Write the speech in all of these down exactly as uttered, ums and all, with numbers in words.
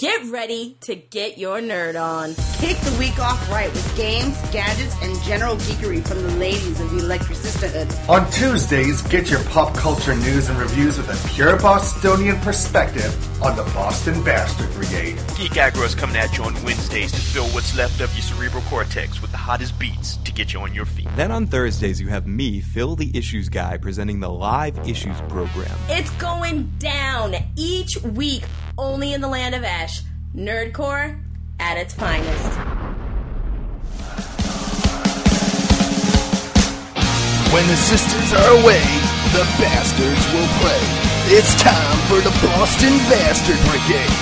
Get ready to get your nerd on. Kick the week off right with games, gadgets, and general geekery from the ladies of the Electric Sisterhood. On Tuesdays, get your pop culture news and reviews with a pure Bostonian perspective on the Boston Bastard Brigade. Geek Aggro is coming at you on Wednesdays to fill what's left of your cerebral cortex with the hottest beats to get you on your feet. Then on Thursdays, you have me, Phil the Issues Guy, presenting the Live Issues program. It's going down each week, only in the land of Ash. Nerdcore at its finest. When the sisters are away, the bastards will play. It's time for the Boston Bastard Brigade.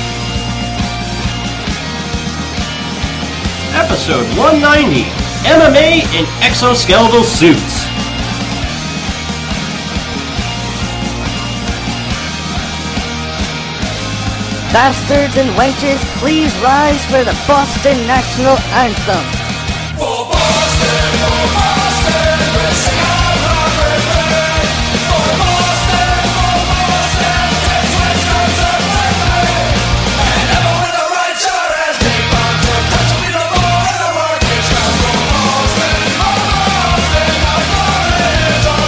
Episode one ninety, M M A in exoskeletal suits. Bastards and wenches, please rise for the Boston National Anthem. For Boston, for Boston, we'll sing our heart and play. For Boston, for Boston, take switch guns and play. And ever with the right shot as big bombs will touch me no more and the work is done. For Boston, for Boston, our blood is on.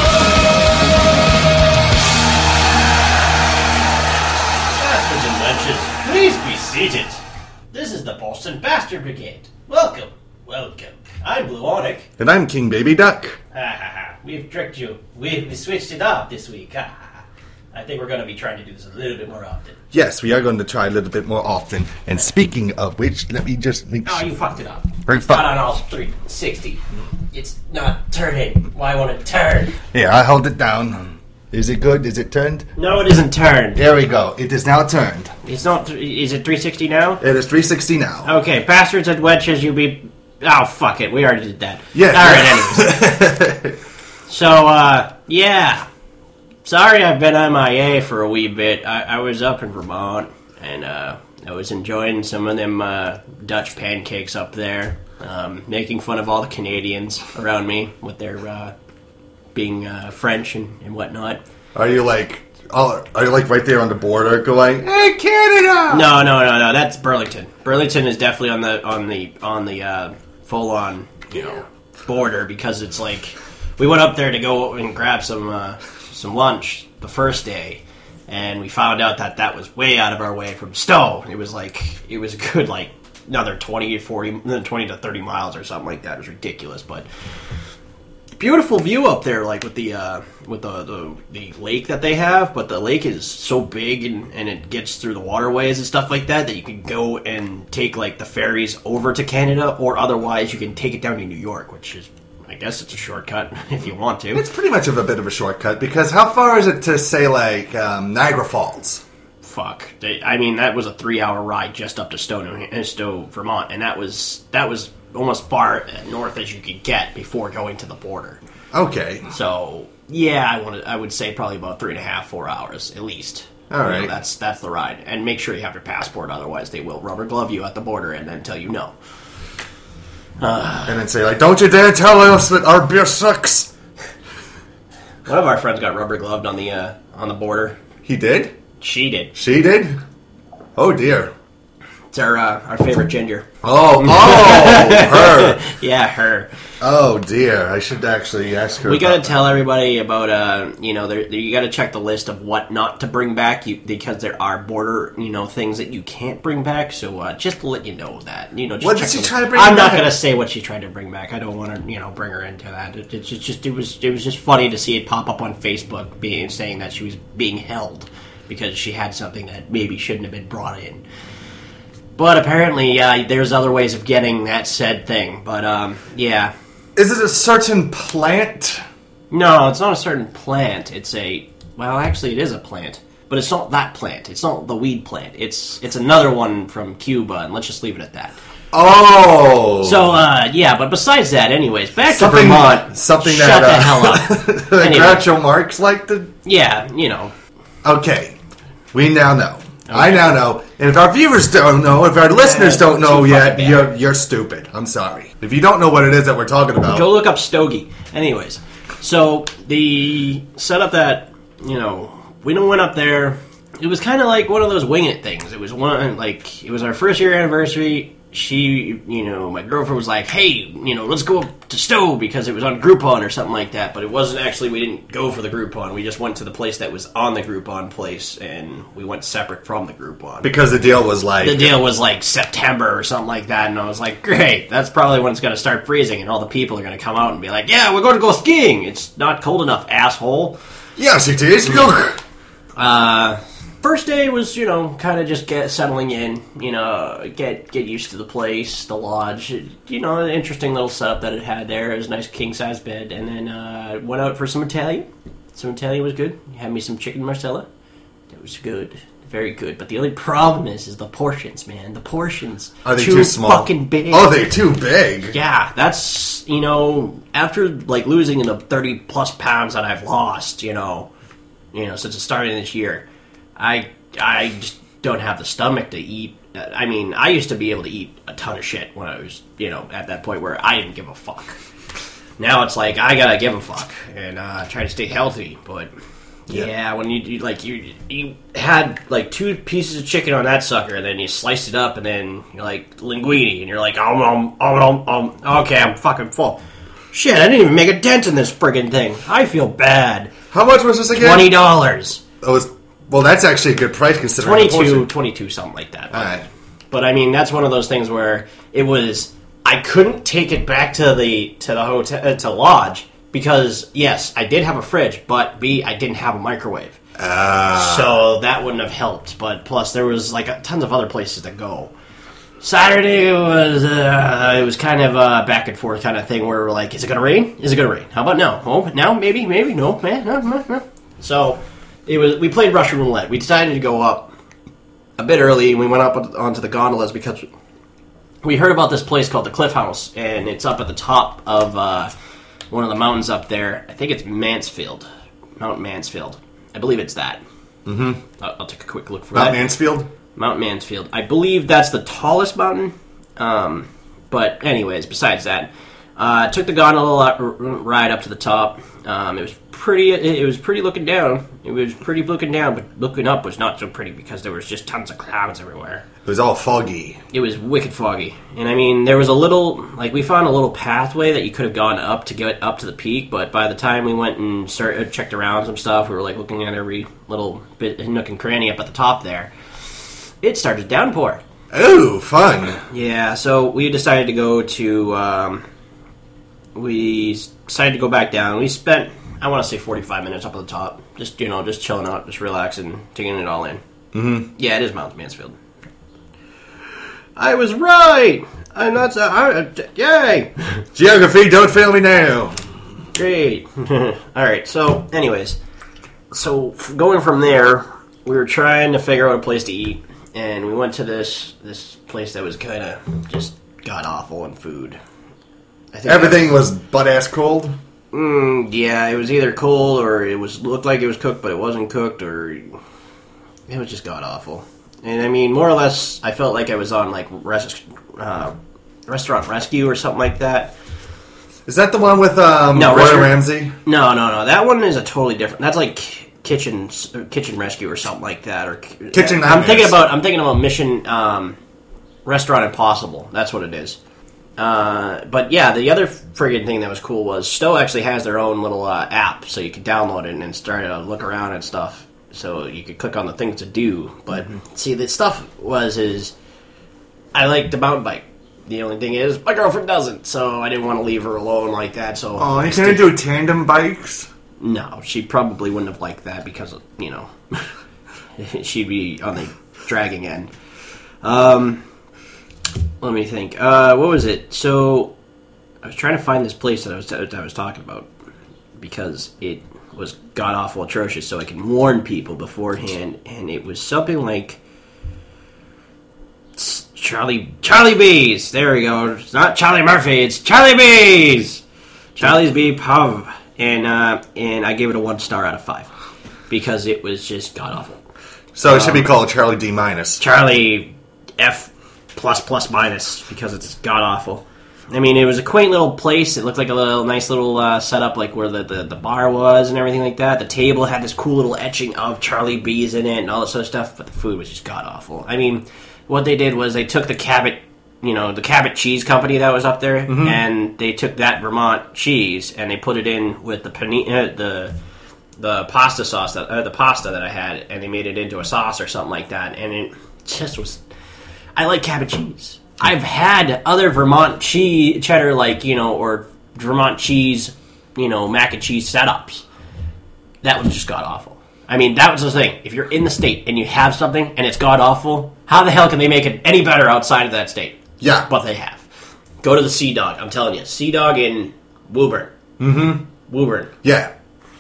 Bastards and wenches, please be seated. This is the Boston Bastard Brigade. Welcome, welcome. I'm Blue Onic. And I'm King Baby Duck. Ha ha ha. We've tricked you. We, we switched it up this week. Ha ha ha. I think we're going to be trying to do this a little bit more often. Yes, we are going to try a little bit more often. And speaking of which, let me just make Oh, sure. you fucked it up. Very It's fu- not on all three sixty. It's not turning. Why won't it turn? Here, I hold it down. Is it good? Is it turned? No, it isn't turned. There we go. It is now turned. It's not. Th- is it three sixty now? It is three sixty now. Okay, bastards and wenches, you be. Oh, fuck it. We already did that. Yeah. Alright, anyways. So, uh, yeah. Sorry I've been M I A for a wee bit. I, I was up in Vermont, and, uh, I was enjoying some of them, uh, Dutch pancakes up there. Um, making fun of all the Canadians around me with their, uh, being, uh, French and, and whatnot. Are you like, oh, are you like right there on the border going, hey, Canada? No, no, no, no. That's Burlington. Burlington is definitely on the on the on the uh, full on you know border because it's like we went up there to go and grab some uh, some lunch the first day, and we found out that that was way out of our way from Stowe. It was like it was a good like another twenty, forty, twenty to thirty miles or something like that. It was ridiculous, but. Beautiful view up there, like with the uh, with the, the the lake that they have, but the lake is so big and, and it gets through the waterways and stuff like that that you can go and take like the ferries over to Canada, or otherwise you can take it down to New York, which is, I guess, it's a shortcut if you want to. It's pretty much of a bit of a shortcut because how far is it to say like um, Niagara Falls? Fuck, they, I mean that was a three-hour ride just up to Stowe, New- Stowe, Vermont, and that was that was. almost far north as you could get before going to the border. Okay. So, yeah, I wanted, I would say probably about three and a half, four hours at least. All You know, right. that's that's the ride. And make sure you have your passport, otherwise they will rubber glove you at the border and then tell you no. Uh, and then say, like, don't you dare tell us that our beer sucks. One of our friends got rubber gloved on the uh, on the border. He did? She did. She did? Oh, dear. It's our uh, our favorite ginger. Oh, oh, her. Yeah, her. Oh, dear. I should actually ask her We got to about tell everybody about, uh, you know, there, you got to check the list of what not to bring back you, because there are border, you know, things that you can't bring back. So uh, just to let you know that, you know, just What check did she the- try to bring I'm back? not going to say what she tried to bring back. I don't want to, you know, bring her into that. It, it's just, just, it was, it was just funny to see it pop up on Facebook, being saying that she was being held because she had something that maybe shouldn't have been brought in. But apparently, uh, there's other ways of getting that said thing. But, um, yeah. Is it a certain plant? No, it's not a certain plant. It's a... Well, actually, it is a plant. But it's not that plant. It's not the weed plant. It's it's another one from Cuba, and let's just leave it at that. Oh! So, uh, yeah, but besides that, anyways, back something, to Vermont. Something Shut that, the uh, hell up. the Anyway. Groucho Marx like to... Yeah, you know. Okay. We now know. Okay. I now know. And if our viewers don't know, if our listeners Yeah, don't know too yet, fucking bad. you're, you're stupid. I'm sorry. If you don't know what it is that we're talking about... Go look up Stogie. Anyways, so the setup that, you know, we went up there, it was kind of like one of those wing it things. It was one like it was our first year anniversary. She, you know, my girlfriend was like, "Hey, you know, let's go up to Stowe because it was on Groupon or something like that." But it wasn't actually. We didn't go for the Groupon. We just went to the place that was on the Groupon place, and we went separate from the Groupon because the deal was like the deal was like September or something like that. And I was like, "Great, that's probably when it's going to start freezing, and all the people are going to come out and be like, yeah, we're going to go skiing. It's not cold enough, asshole." Yes, it is. Look. Uh. First day was, you know, kind of just get settling in, you know, get get used to the place, the lodge, you know, an interesting little setup that it had there. It was a nice king-size bed, and then uh, went out for some Italian. Some Italian was good. Had me some chicken marsala. It was good, very good. But the only problem is, is the portions, man. The portions are they too, too small? Fucking big. Oh, they're too big. Yeah, that's you know, after like losing the thirty plus pounds that I've lost, you know, you know, since the start of this year. I I just don't have the stomach to eat. I mean, I used to be able to eat a ton of shit when I was, you know, at that point where I didn't give a fuck. Now it's like I gotta give a fuck and uh, try to stay healthy. But yeah, yeah when you, you like you you had like two pieces of chicken on that sucker, and then you sliced it up, and then you're like linguine, and you're like, um um um um. Okay, I'm fucking full. Shit, I didn't even make a dent in this friggin' thing. I feel bad. How much was this again? Twenty dollars. It was. Well, that's actually a good price considering twenty-two, twenty-two, something like that. All right. But I mean, that's one of those things where it was. I couldn't take it back to the to the hotel uh, to lodge because yes, I did have a fridge, but B, I didn't have a microwave, uh. so that wouldn't have helped. But plus, there was like a, tons of other places to go. Saturday was uh, it was kind of a back and forth kind of thing where we're like, is it gonna rain? Is it gonna rain? How about now? Oh, now maybe, maybe no, man, no, no, no. So. It was. We played Russian roulette. We decided to go up a bit early, and we went up onto the gondolas because we heard about this place called the Cliff House, and it's up at the top of uh, one of the mountains up there. I think it's Mansfield, Mount Mansfield. I believe it's that. Mm-hmm. I'll, I'll take a quick look for Mount that. Mansfield? Mount Mansfield. I believe that's the tallest mountain. Um, but anyways, besides that, uh, took the gondola ride up to the top. Um, it was pretty. It was pretty looking down. It was pretty looking down, but looking up was not so pretty because there was just tons of clouds everywhere. It was all foggy. It was wicked foggy, and I mean, there was a little like we found a little pathway that you could have gone up to get up to the peak. But by the time we went and started, checked around some stuff, we were like looking at every little bit nook and cranny up at the top there. It started to downpour. Ooh, fun! Yeah, so we decided to go to. Um, we decided to go back down. We spent, I want to say, forty-five minutes up at the top, just you know, just chilling out, just relaxing, taking it all in. Mm-hmm. Yeah, it is Mount Mansfield. I was right. I'm not. So, I, yay! Geography, don't fail me now. Great. All right. So, anyways, so going from there, we were trying to figure out a place to eat, and we went to this this place that was kind of just god awful in food. I think everything was butt ass cold. Mm, yeah, it was either cold or it was looked like it was cooked, but it wasn't cooked, or it was just god awful. And I mean, more or less, I felt like I was on like res- uh, Restaurant Rescue or something like that. Is that the one with um, no, Gordon Restaurant- Ramsay? No, no, no. That one is a totally different. That's like Kitchen Kitchen Rescue or something like that. Or Kitchen. I'm thinking about. I'm thinking about Mission um, Restaurant Impossible. That's what it is. Uh, but yeah, the other friggin' thing that was cool was Stowe actually has their own little uh, app, so you could download it and start to look around and stuff. So you could click on the things to do. But mm-hmm. see, the stuff was is I like the mountain bike. The only thing is my girlfriend doesn't, so I didn't want to leave her alone like that. So oh, you can't do tandem bikes? No, she probably wouldn't have liked that because of, you know she'd be on the dragging end. Um. Let me think. Uh, what was it? So, I was trying to find this place that I was that I was talking about because it was god awful atrocious. So I can warn people beforehand, and it was something like Charlie Charlie B's. There we go. It's not Charlie Murphy. It's Charlie B's. Charlie's B Pub, and uh, and I gave it a one star out of five because it was just god awful. So it should um, be called Charlie D minus. Charlie F. plus plus minus because it's god awful. I mean, it was a quaint little place. It looked like a little nice little uh, setup, like where the, the, the bar was and everything like that. The table had this cool little etching of Charlie B's in it and all this other stuff, but the food was just god-awful. I mean, what they did was they took the Cabot, you know, the Cabot Cheese Company that was up there, mm-hmm. and they took that Vermont cheese and they put it in with the pani- uh, the the pasta sauce, that uh, the pasta that I had, and they made it into a sauce or something like that, and it just was... I like Cabot cheese. I've had other Vermont cheese, cheddar, like, you know, or Vermont cheese, you know, mac and cheese setups. That was just god-awful. I mean, that was the thing. If you're in the state and you have something and it's god-awful, how the hell can they make it any better outside of that state? Yeah. But they have. Go to the Sea Dog. I'm telling you. Sea Dog in Woburn. Mm-hmm. Woburn. Yeah.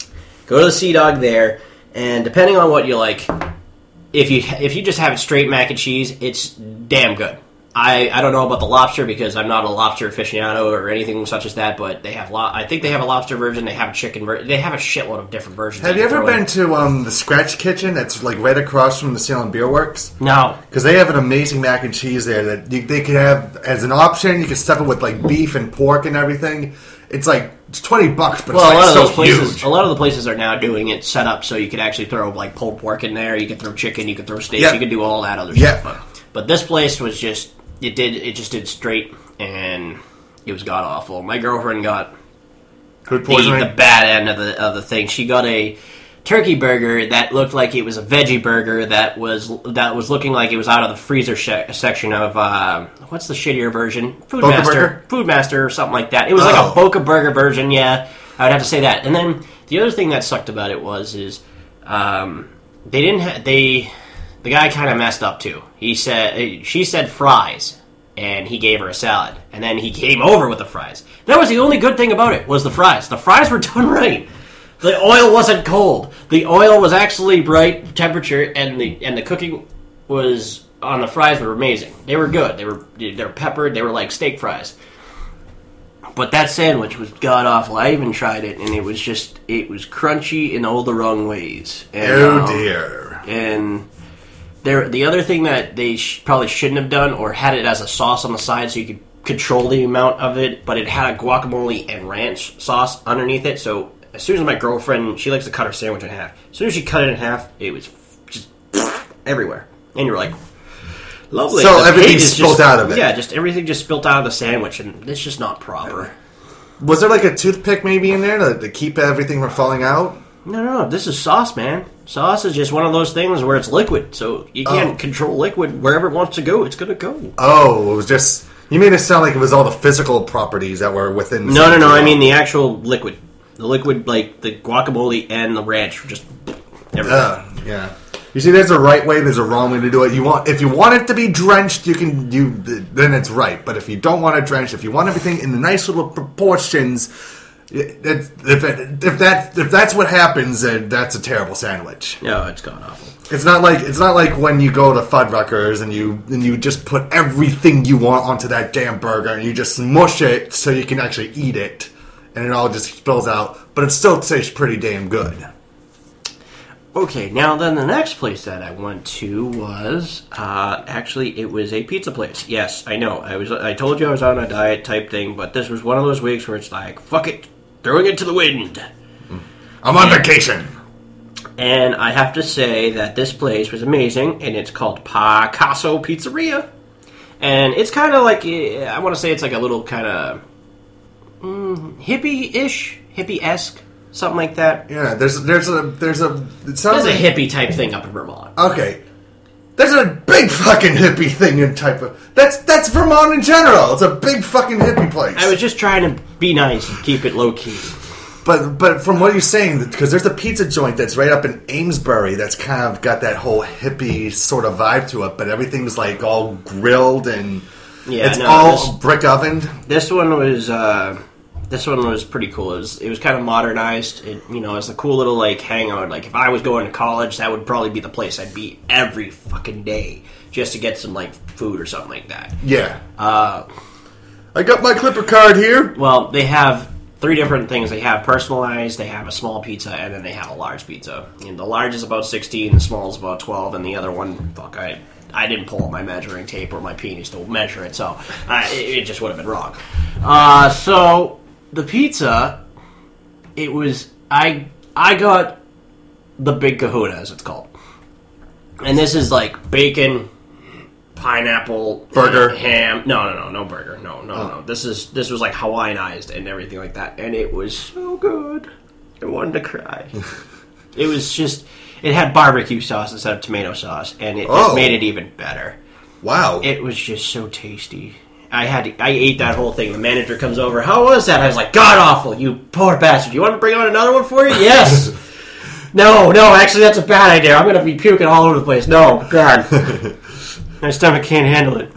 Go to the Sea Dog there, and depending on what you like, if you if you just have it straight mac and cheese, it's damn good. I, I don't know about the lobster because I'm not a lobster aficionado or anything such as that, but they have lo- I think they have a lobster version. They have a chicken version. They have a shitload of different versions. Have you ever been in. to um, the Scratch Kitchen? That's like right across from the Salem Beer Works. No, because they have an amazing mac and cheese there that you, they could have as an option. You can stuff it with like beef and pork and everything. It's like it's twenty bucks, but well, it's like a lot of so those places, huge. a lot of the places are now doing it set up so you could actually throw like pulled pork in there. You could throw chicken. You could throw steaks. Yep. You could do all that other Yep. stuff. But, but this place was just. It did. It just did straight, and it was god awful. My girlfriend got Good the, poisoning. the bad end of the of the thing. She got a turkey burger that looked like it was a veggie burger that was that was looking like it was out of the freezer sh- section of uh, what's the shittier version? Food Boca Master, Burger? Food Master, or something like that. It was Oh. like a Boca Burger version. Yeah, I would have to say that. And then the other thing that sucked about it was is um, they didn't ha- they. The guy kind of messed up, too. He said, she said fries, and he gave her a salad. And then he came over with the fries. That was the only good thing about it, was the fries. The fries were done right. The oil wasn't cold. The oil was actually right temperature, and the and the cooking was, on the fries, were amazing. They were good. They were they were peppered. They were like steak fries. But that sandwich was god-awful. I even tried it, and it was just, it was crunchy in all the wrong ways. And, oh, um, dear. And... There, the other thing that they sh- probably shouldn't have done, or had it as a sauce on the side so you could control the amount of it, but it had a guacamole and ranch sauce underneath it, so as soon as my girlfriend, she likes to cut her sandwich in half, as soon as she cut it in half, it was just everywhere. And you're like, lovely. So The everything page is spilled just- out of it. Yeah, just everything just spilled out of the sandwich, and it's just not proper. Was there like a toothpick maybe in there to, to keep everything from falling out? No, no, no. This is sauce, man. Sauce is just one of those things where it's liquid, so you can't Oh. control liquid wherever it wants to go. It's going to go. Oh, it was just... You made it sound like it was all the physical properties that were within the No, no, same no. I deal. mean the actual liquid. The liquid, like the guacamole and the ranch, were just everywhere. Uh, yeah. You see, there's a right way, there's a wrong way to do it. You want, if you want it to be drenched, you can. You then it's right. But if you don't want it drenched, if you want everything in the nice little proportions, it, it, if it, if that if that's what happens, then that's a terrible sandwich. No, it's god awful. It's not like it's not like when you go to Fuddruckers and you and you just put everything you want onto that damn burger and you just smush it so you can actually eat it, and it all just spills out. But it still tastes pretty damn good. Okay, now then the next place that I went to was uh, actually it was a pizza place. Yes, I know. I was I told you I was on a diet type thing, but this was one of those weeks where it's like, fuck it, throwing it to the wind. I'm on vacation. And I have to say that this place was amazing, and it's called Picasso Pizzeria. And it's kind of like, I want to say it's like a little kind of mm, hippie-ish, hippie-esque, something like that. Yeah, there's there's a there's a it sounds There's a like, hippie type thing up in Vermont. okay. There's a big fucking hippie thing in type of that's that's Vermont in general. It's a big fucking hippie place. I was just trying to be nice and keep it low-key. But but from what you're saying, because there's a pizza joint that's right up in Amesbury that's kind of got that whole hippie sort of vibe to it, but everything's like all grilled and Yeah, it's no, all this- brick ovened. This one was uh, this one was pretty cool. It was, it was kind of modernized. It, you know, it's a cool little like hangout. Like if I was going to college, that would probably be the place I'd be every fucking day just to get some like food or something like that. Yeah. Uh, I got my Clipper card here. well, they have three different things. They have personalized, they have a small pizza, and then they have a large pizza. And the large is about sixteen, the small is about twelve, and the other one, fuck, I I didn't pull out my measuring tape or my penis to measure it, so uh, it, it just would have been wrong. Uh, so the pizza, it was I I got the Big Kahuna, as it's called, and this is like bacon, pineapple, burger, ham. No, no, no, no burger. No, no, oh. no. This is this was like Hawaiianized and everything like that, and it was so good. I wanted to cry. It was just. It had barbecue sauce instead of tomato sauce, and it oh. just made it even better. Wow. It was just so tasty. I had to, I ate that whole thing. The manager comes over. How was that? I was like, God awful, you poor bastard. You want to bring on another one for you? Yes. no, no, actually that's a bad idea. I'm going to be puking all over the place. No, God. My stomach can't handle it.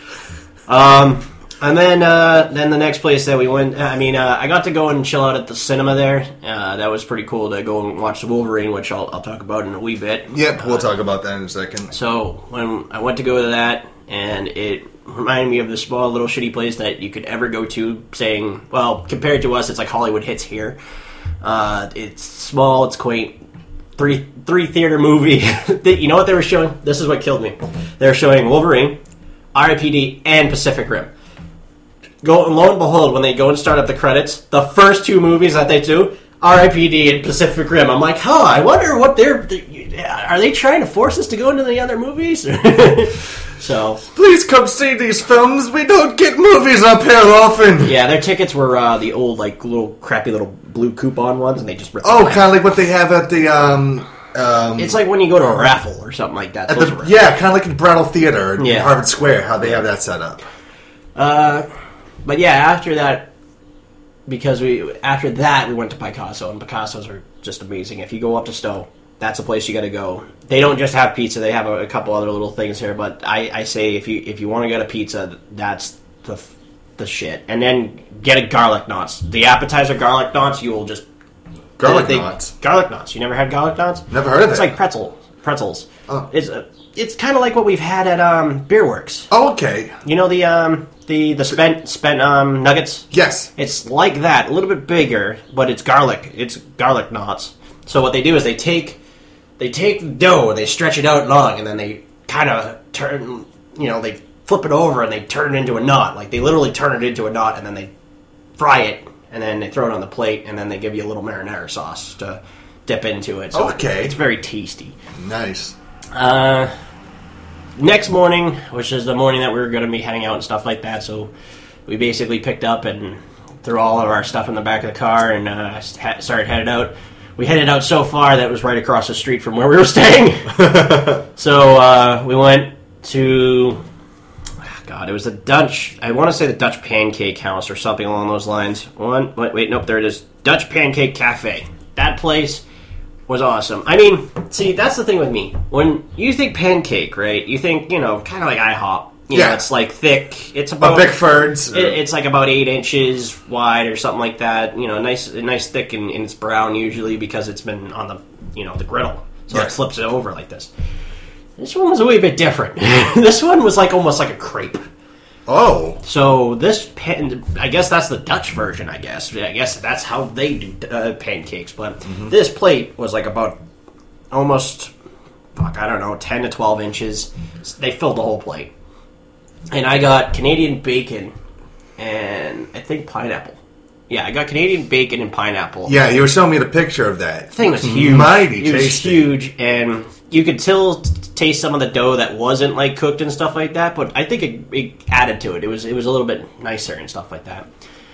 Um... And then, uh, then the next place that we went, I mean, uh, I got to go and chill out at the cinema there. Uh, that was pretty cool to go and watch the Wolverine, which I'll, I'll talk about in a wee bit. Yep, we'll uh, talk about that in a second. So, when I went to go to that, and it reminded me of the small little shitty place that you could ever go to, saying, well, compared to us, it's like Hollywood Hits here. Uh, it's small, it's quaint. Three, three theater movie. You know what they were showing? This is what killed me. They were showing Wolverine, R I P D, and Pacific Rim. Go, lo and behold, when they go and start up the credits, the first two movies that they do, R I P D and Pacific Rim. I'm like, huh, I wonder what they're... Are they trying to force us to go into the other movies? So... Please come see these films. We don't get movies up here often. Yeah, their tickets were uh, the old, like, little crappy little blue coupon ones, and they just ripped Oh, them kind of like what they have at the... Um, um, it's like when you go to a raffle or something like that. At the, yeah, kind of like at Brattle Theater in yeah. Harvard Square, how they have that set up. Uh... But yeah, after that, because we after that we went to Picasso, and Picasso's are just amazing. If you go up to Stowe, that's a place you got to go. They don't just have pizza; they have a, a couple other little things here. But I, I say if you if you want to get a pizza, that's the the shit. And then get a garlic knots. The appetizer garlic knots, you will just garlic they, knots. Garlic knots. You never had garlic knots? Never heard of it's it. It's like pretzel pretzels. Oh. It's a, it's kind of like what we've had at um, Beer Works. Oh, okay. You know the um, the the spent spent um, nuggets. Yes, it's like that, a little bit bigger, but it's garlic. It's garlic knots. So what they do is they take they take the dough and they stretch it out long, and then they kind of turn. You know, they flip it over and they turn it into a knot. Like they literally turn it into a knot, and then they fry it, and then they throw it on the plate, and then they give you a little marinara sauce to dip into it. So okay, it's very tasty. Nice. Uh, next morning, which is the morning that we were going to be heading out and stuff like that, so we basically picked up and threw all of our stuff in the back of the car and uh, started headed out. We headed out so far that it was right across the street from where we were staying. So uh, we went to... God, it was the Dutch... I want to say the Dutch Pancake House or something along those lines. One, wait, wait, nope, there it is. Dutch Pancake Cafe. That place... was awesome. I mean, see, that's the thing with me. When you think pancake, right, you think, you know, kind of like IHOP. You yeah. know, it's like thick. It's about... A Bickford's. It, it's like about eight inches wide or something like that. You know, nice nice thick, and, and it's brown usually because it's been on the, you know, the griddle. So yeah. it flips it over like this. This one was a wee bit different. This one was like almost like a crepe. Oh. So this, pan, I guess that's the Dutch version, I guess. I guess that's how they do uh, pancakes. But mm-hmm. this plate was like about almost, fuck, I don't know, ten to twelve inches. They filled the whole plate. And I got Canadian bacon and I think pineapple. Yeah, I got Canadian bacon and pineapple. Yeah, you were showing me the picture of that. The thing was huge. Mighty it tasty. It was huge, and you could still taste some of the dough that wasn't like cooked and stuff like that. But I think it, it added to it. It was it was a little bit nicer and stuff like that.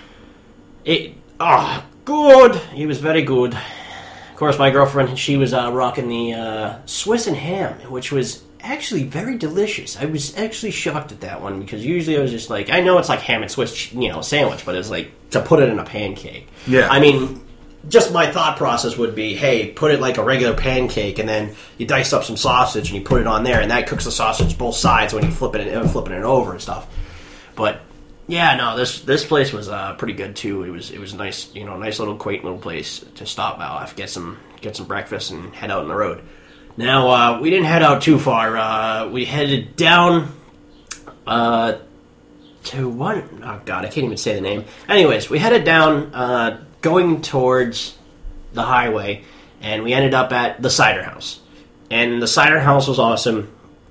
It ah oh, good. It was very good. Of course, my girlfriend, she was uh, rocking the uh, Swiss and ham, which was actually very delicious. I was actually shocked at that one because usually I was just like, I know it's like ham and Swiss, you know, sandwich, but it's like to put it in a pancake. Yeah. I mean, just my thought process would be, hey, put it like a regular pancake, and then you dice up some sausage and you put it on there, and that cooks the sausage both sides when you flip it, uh, flipping it over and stuff. But yeah, no, this this place was uh, pretty good too. It was it was nice, you know, nice little quaint little place to stop by, get some get some breakfast and head out on the road. Now, uh, we didn't head out too far. Uh, we headed down uh, to what? Oh, God, I can't even say the name. Anyways, we headed down uh, going towards the highway, and we ended up at the Cider House. And the Cider House was awesome.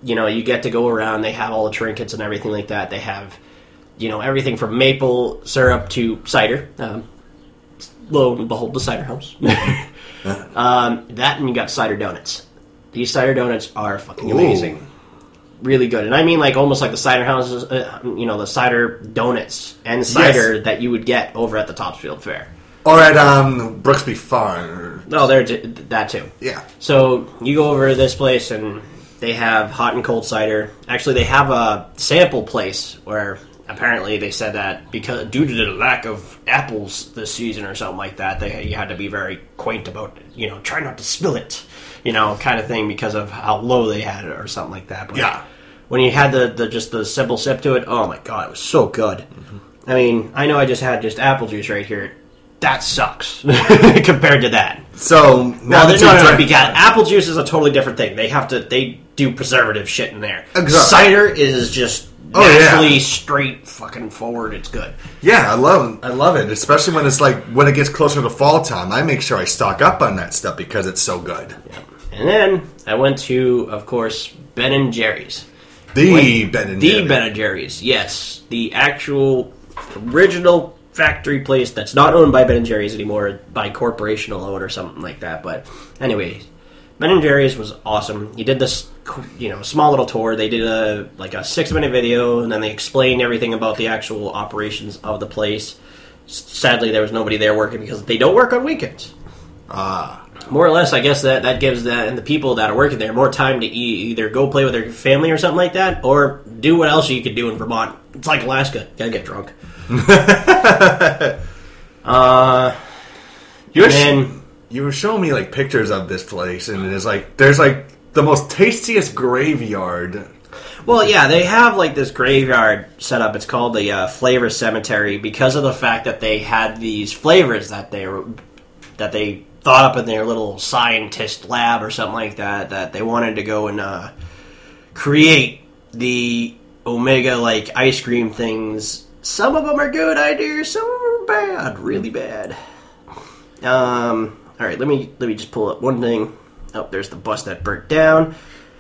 you know, you get to go around. They have all the trinkets and everything like that. They have, you know, everything from maple syrup to cider. Um, lo and behold, the cider house. um, that and you got cider donuts. These cider donuts are fucking Ooh. amazing. Really good. And I mean like almost like the cider houses, uh, you know, the cider donuts and cider Yes. that you would get over at the Topsfield Fair. Or at um, Brooksby Farm. No, they're j- that too. Yeah. So you go over to this place and they have hot and cold cider. Actually, they have a sample place where apparently they said that because due to the lack of apples this season or something like that, they you had to be very quaint about, you know, try not to spill it, you know, kind of thing because of how low they had it or something like that. But Yeah. when you had the, the just the simple sip to it, oh my god, it was so good. Mm-hmm. I mean, I know I just had just apple juice right here. That sucks compared to that. So, Well, now no, that no, you've no, drank- because apple juice is a totally different thing. They have to, they do preservative shit in there. Exactly. Cider is just Oh, yeah. naturally straight fucking forward. It's good. Yeah, I love I love it, especially when it's like when it gets closer to fall time. I make sure I stock up on that stuff because it's so good. And then I went to, of course, Ben and Jerry's. The Went- Ben and the Jerry's. Ben and Jerry's. Yes, the actual original factory place that's not owned by Ben and Jerry's anymore, by corporation alone or something like that. But anyway, Ben and Jerry's was awesome. He did this, you know, small little tour. They did a like a six minute video, and then they explained everything about the actual operations of the place. Sadly, there was nobody there working because they don't work on weekends. Ah. More or less, I guess that, that gives that and the people that are working there more time to e- either go play with their family or something like that, or do what else you could do in Vermont. It's like Alaska. Gotta get drunk. uh, You were, and sh- then- you were showing me like pictures of this place, and it is like there's like the most tastiest graveyard. well, yeah, they have like this graveyard set up. It's called the uh, Flavor Cemetery because of the fact that they had these flavors that they were that they thought up in their little scientist lab or something like that. That they wanted to go and uh, create the Omega like ice cream things. Some of them are good ideas, some of them are bad, really bad. Um, all right, let me let me just pull up one thing. Oh, there's the bus that burnt down.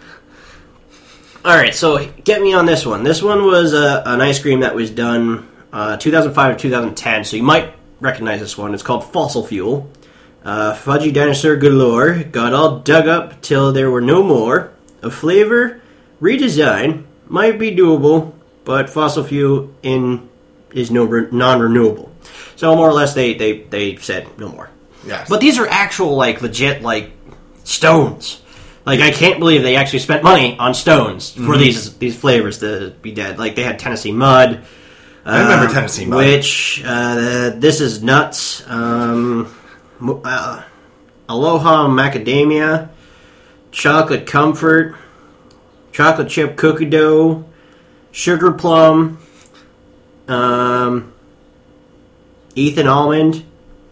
All right, so get me on this one. This one was uh, an ice cream that was done uh, two thousand five or two thousand ten, so you might recognize this one. It's called Fossil Fuel. Uh, fudgy dinosaur galore got all dug up till there were no more. A flavor redesign might be doable, but fossil fuel in is no re- non-renewable. So more or less, they, they, they said no more. Yes. But these are actual, like, legit, like, stones. Like, I can't believe they actually spent money on stones for Mhm. these these flavors to be dead. Like, they had Tennessee Mud. I remember um, Tennessee Mud. Which, uh, this is nuts. Um, mo- uh, Aloha Macadamia. Chocolate Comfort. Chocolate Chip Cookie Dough. Sugar Plum. Um, Ethan Almond.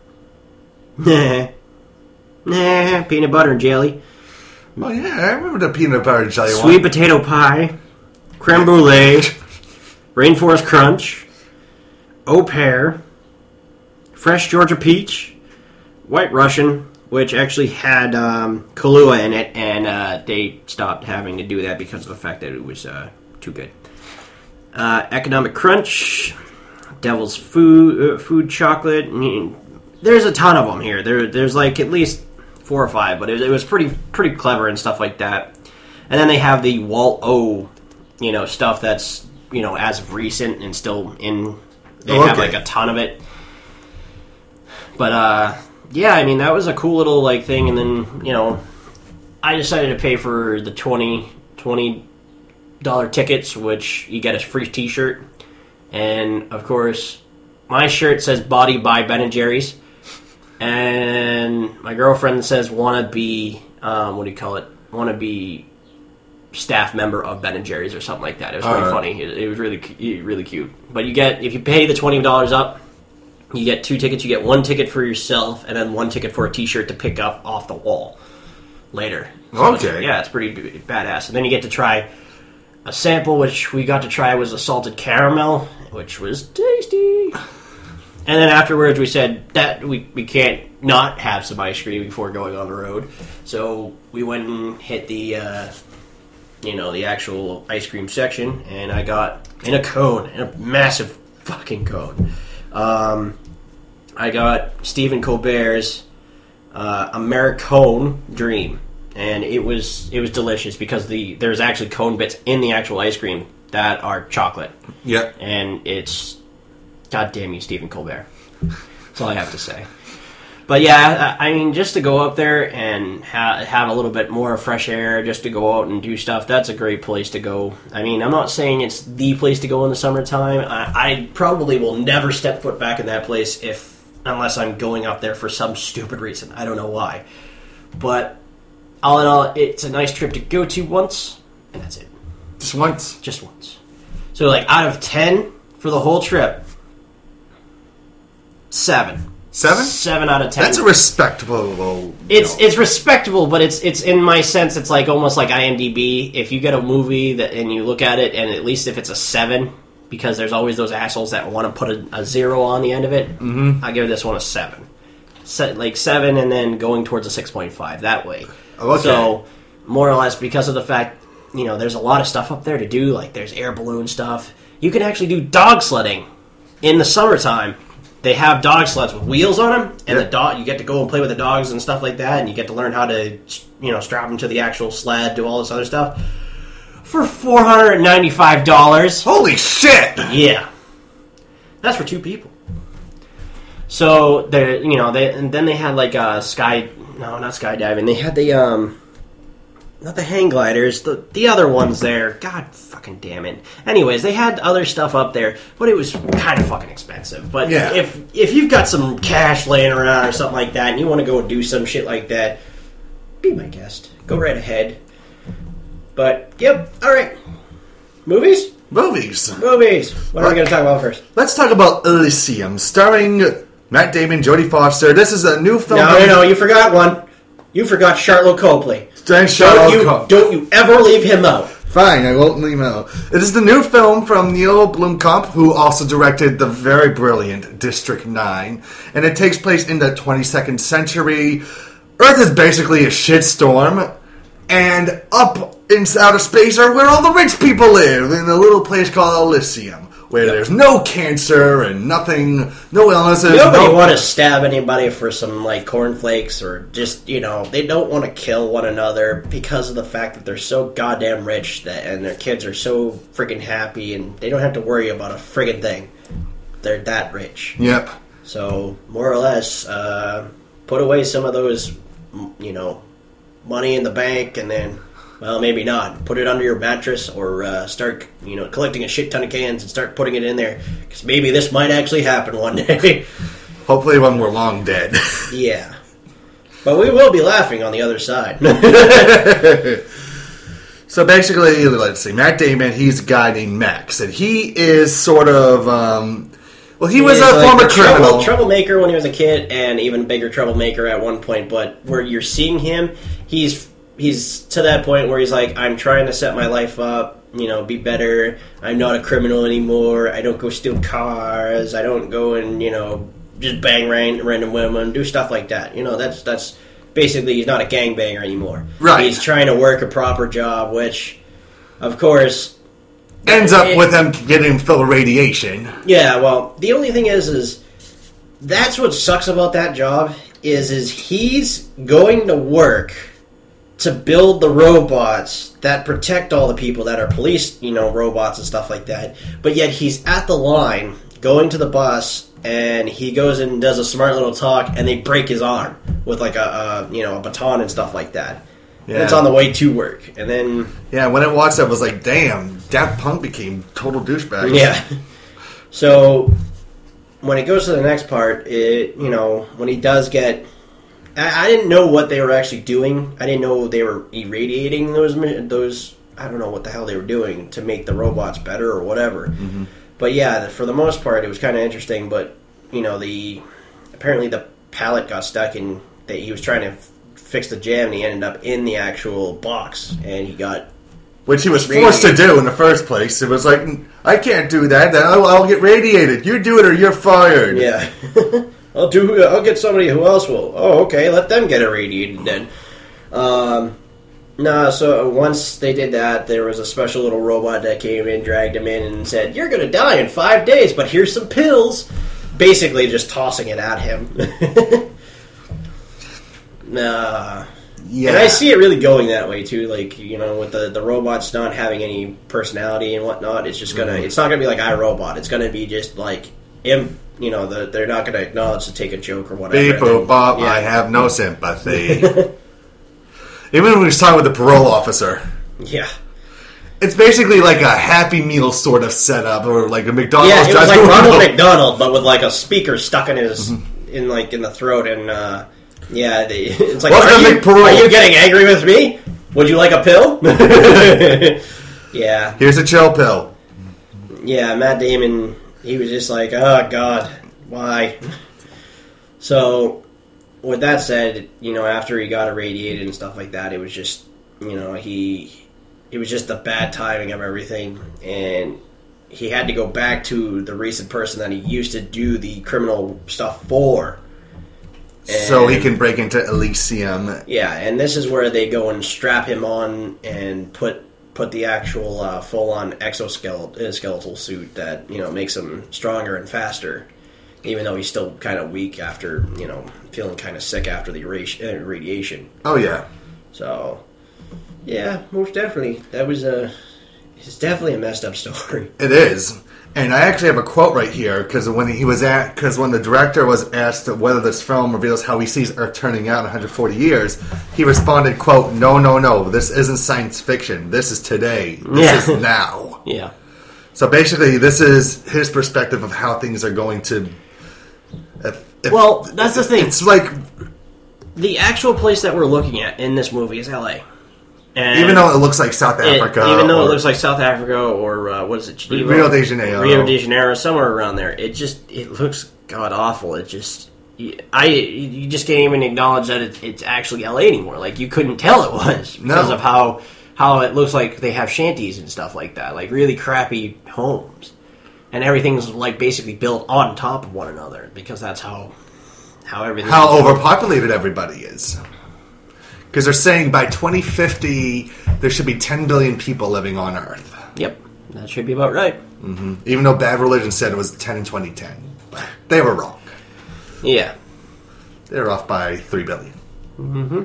Nah. Nah, peanut butter and jelly. Oh yeah, I remember the peanut butter and jelly Sweet one. potato pie. Creme brulee. Rainforest Crunch. Au pair. Fresh Georgia Peach. White Russian, which actually had um, Kahlua in it, and uh, they stopped having to do that because of the fact that it was uh, too good. Uh, Economic Crunch, Devil's Food, uh, Food Chocolate. I mean, there's a ton of them here. There, there's like at least four or five, but it, it was pretty, pretty clever and stuff like that. And then they have the Walt O, you know, stuff that's you know as of recent and still in. They Oh, have okay. like a ton of it. But uh, yeah, I mean that was a cool little like thing, and then you know, I decided to pay for the twenty twenty dollar tickets, which you get a free T-shirt, and of course, my shirt says "Body by Ben and Jerry's," and my girlfriend says "Wanna be um, what do you call it? Wanna be staff member of Ben and Jerry's" or something like that. It was pretty Alright. funny. It, it was really cu- really cute. But you get if you pay the twenty dollars up, you get two tickets. You get one ticket for yourself, and then one ticket for a T-shirt to pick up off the wall later. So it's- Okay. yeah, it's pretty b- badass. And then you get to try a sample, which we got to try was a salted caramel, which was tasty. And then afterwards, we said that we, we can't not have some ice cream before going on the road. So we went and hit the uh, you know, the actual ice cream section, and I got in a cone, in a massive fucking cone. Um, I got Stephen Colbert's uh, Americone Dream, and it was it was delicious because the there's actually cone bits in the actual ice cream that are chocolate. Yep. And it's, God damn you, Stephen Colbert. That's all I have to say. But yeah, I I mean, just to go up there and ha- have a little bit more fresh air, just to go out and do stuff, that's a great place to go. I mean, I'm not saying it's the place to go in the summertime. I, I probably will never step foot back in that place if unless I'm going up there for some stupid reason. I don't know why. But all in all, it's a nice trip to go to once, and that's it. Just once? Just once. So, like, out of ten for the whole trip, seven. Seven? Seven out of ten. That's a respectable. It's know. it's respectable, but it's it's in my sense, it's like almost like IMDb. If you get a movie that and you look at it, and at least if it's a seven, because there's always those assholes that want to put a, a zero on the end of it. Mm-hmm. I give this one a seven, Set, like seven, and then going towards a six point five that way. Oh, okay. So more or less because of the fact, you know, there's a lot of stuff up there to do. Like there's air balloon stuff. You can actually do dog sledding in the summertime. They have dog sleds with wheels on them, and yeah. the dog you get to go and play with the dogs and stuff like that, and you get to learn how to, you know, strap them to the actual sled, do all this other stuff for four hundred and ninety-five dollars. Holy shit! Yeah, that's for two people. So they, you know, they and then they had like a sky, no, not skydiving. They had the um, not the hang gliders, the the other ones there. God fucking damn it. Anyways, they had other stuff up there, but it was kind of fucking expensive. But yeah. if if you've got some cash laying around or something like that, and you want to go do some shit like that, be my guest. Go right ahead. But yep, all right. Movies. Movies. Movies. What are we going to talk about first? Let's talk about Elysium, starring Matt Damon, Jodie Foster. This is a new film. No, no, no. You forgot one. You forgot Charlotte Copley. Thanks, Don't Charlotte you, Copley. don't you ever leave him out. Fine, I won't leave him out. It is the new film from Neil Blomkamp, who also directed the very brilliant District nine. And it takes place in the twenty-second century. Earth is basically a shitstorm. And up in outer space are where all the rich people live, in a little place called Elysium, where Yep. there's no cancer and nothing, no illnesses. Nobody no... want to stab anybody for some, like, cornflakes or just, you know, they don't want to kill one another because of the fact that they're so goddamn rich that, and their kids are so freaking happy and they don't have to worry about a friggin' thing. They're that rich. Yep. So, more or less, uh, put away some of those, you know, money in the bank and then, well, maybe not. Put it under your mattress or uh, start, you know, collecting a shit ton of cans and start putting it in there. Because maybe this might actually happen one day. Hopefully when we're long dead. Yeah. But we will be laughing on the other side. So basically, let's see, Matt Damon, he's a guy named Max. And he is sort of, um... Well, he, he was a like former a trouble, criminal. Troublemaker when he was a kid, and even bigger troublemaker at one point. But where you're seeing him, he's he's to that point where he's like, I'm trying to set my life up, you know, be better. I'm not a criminal anymore. I don't go steal cars. I don't go and, you know, just bang ran, random women, do stuff like that. You know, that's that's basically he's not a gangbanger anymore. Right. He's trying to work a proper job, which, of course, ends up it, with them getting full of radiation. Yeah, well, the only thing is, is that's what sucks about that job is, is he's going to work to build the robots that protect all the people that are police, you know, robots and stuff like that. But yet he's at the line going to the bus, and he goes and does a smart little talk, and they break his arm with like a, a you know, a baton and stuff like that. Yeah. And it's on the way to work, and then yeah, when I watched that, I was like, damn, Daft Punk became total douchebags. Yeah. So when it goes to the next part, it you know when he does get, I, I didn't know what they were actually doing. I didn't know they were irradiating those those. I don't know what the hell they were doing to make the robots better or whatever. Mm-hmm. But yeah, for the most part, it was kind of interesting. But you know, the apparently the pallet got stuck in that he was trying to fix the jam, and he ended up in the actual box, and he got. Which he was forced to do in the first place. It was like, I can't do that. Then I'll, I'll get radiated. You do it or you're fired. Yeah, I'll do. I'll get somebody who else will. Oh, okay. Let them get irradiated then. Um, No, so once they did that, there was a special little robot that came in, dragged him in, and said, "You're going to die in five days, but here's some pills." Basically, just tossing it at him. Nah. Yeah. And I see it really going that way too. Like, you know, with the, the robots not having any personality and whatnot, it's just gonna. Mm-hmm. It's not gonna be like iRobot. It's gonna be just like, im, you know, the, they're not gonna acknowledge to take a joke or whatever. Beep boop bop. Yeah. I have no sympathy. Even when we was talking with the parole officer. Yeah. It's basically like a Happy Meal sort of setup, or like a McDonald's. Yeah, it was like Ronald McDonald, but with like a speaker stuck in his, mm-hmm. in like in the throat, and uh, yeah, they, it's like, are you, are you getting angry with me? Would you like a pill? Yeah. Here's a chill pill. Yeah, Matt Damon, he was just like, oh God, why? So, with that said, you know, after he got irradiated and stuff like that, it was just, you know, he, it was just the bad timing of everything, and he had to go back to the recent person that he used to do the criminal stuff for. And, so he can break into Elysium. Yeah, and this is where they go and strap him on and put put the actual uh, full-on exoskeletal skeletal suit that, you know, makes him stronger and faster. Even though he's still kind of weak after, you know, feeling kind of sick after the radiation. Oh, yeah. So, yeah, most definitely. That was a... It's definitely a messed up story. It is. And I actually have a quote right here, because when he was at... Because when the director was asked whether this film reveals how he sees Earth turning out in one hundred forty years, he responded, quote, no, no, no, this isn't science fiction. This is today. This yeah. is now. Yeah. So basically, this is his perspective of how things are going to... If, if, well, that's the thing. It's like... The actual place that we're looking at in this movie is L A. And even though it looks like South Africa. It, even though or, it looks like South Africa or, uh, what is it? Geneva? Rio de Janeiro. Rio de Janeiro, somewhere around there. It just, it looks god-awful. It just... I You just can't even acknowledge that it, it's actually L A anymore. Like, you couldn't tell it was because no. of how, how it looks like they have shanties and stuff like that. Like, really crappy homes. And everything's like basically built on top of one another because that's how how everything how overpopulated everybody is. Because they're saying by twenty fifty there should be ten billion people living on Earth. Yep, that should be about right. Mm-hmm. Even though Bad Religion said it was ten in twenty ten, they were wrong. Yeah, they're off by three billion. Mm-hmm.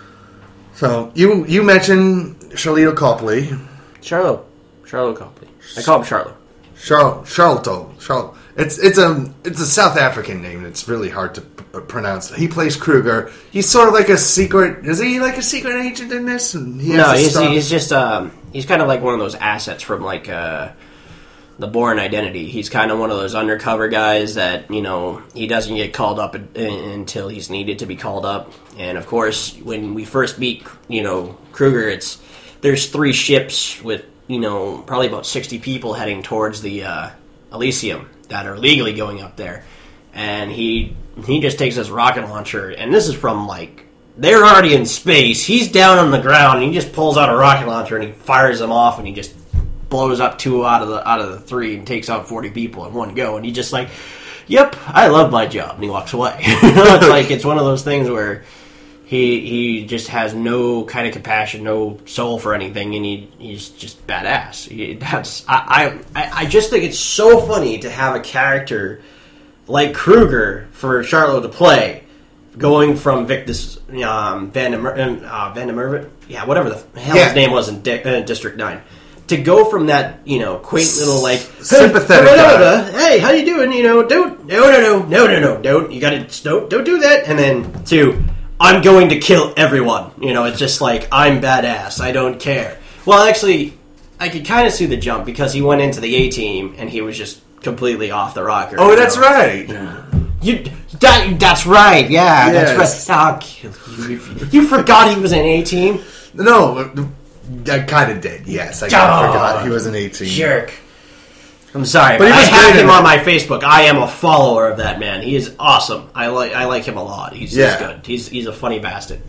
So you you mentioned Charlito Copley, Charlo, Charlo Copley. I call him Charlo. Charl Charlton. Charl. It's it's a it's a South African name. It's really hard to p- pronounce. He plays Kruger. He's sort of like a secret. Is he like a secret agent in this? And he no, he's, he's just um, he's kind of like one of those assets from like uh, the Bourne Identity. He's kind of one of those undercover guys that, you know, he doesn't get called up in, in, until he's needed to be called up. And of course, when we first meet, you know, Kruger, it's there's three ships with, you know, probably about sixty people heading towards the uh, Elysium that are legally going up there. And he he just takes his rocket launcher, and this is from, like, they're already in space. He's down on the ground, and he just pulls out a rocket launcher, and he fires them off, and he just blows up two out of the out of the three and takes out forty people in one go. And he just like, yep, I love my job. And he walks away. You know, it's like, it's one of those things where He he just has no kind of compassion, no soul for anything, and he he's just badass. He, that's I, I I just think it's so funny to have a character like Kruger for Charlotte to play, going from Victus um, Van de Mer- uh, Van de Mervet, yeah, whatever the hell yeah. his name was in Di- uh, District Nine, to go from that, you know, quaint little like sympathetic hey, guy. Hey, how you doing? You know, don't no no no no no no don't you got to don't don't do that, and then to I'm going to kill everyone. You know, it's just like, I'm badass. I don't care. Well, actually, I could kind of see the jump because he went into the A-Team and he was just completely off the rocker. Oh, that's know? right. You that, That's right. Yeah, yes. that's right. I'll kill you. You forgot he was an A-Team? No, I kind of did. Yes, I oh, forgot he was an A-Team. Jerk. I'm sorry, but, but I have him on my Facebook. I am a follower of that man. He is awesome. I like I like him a lot. He's, yeah. he's good. He's he's a funny bastard.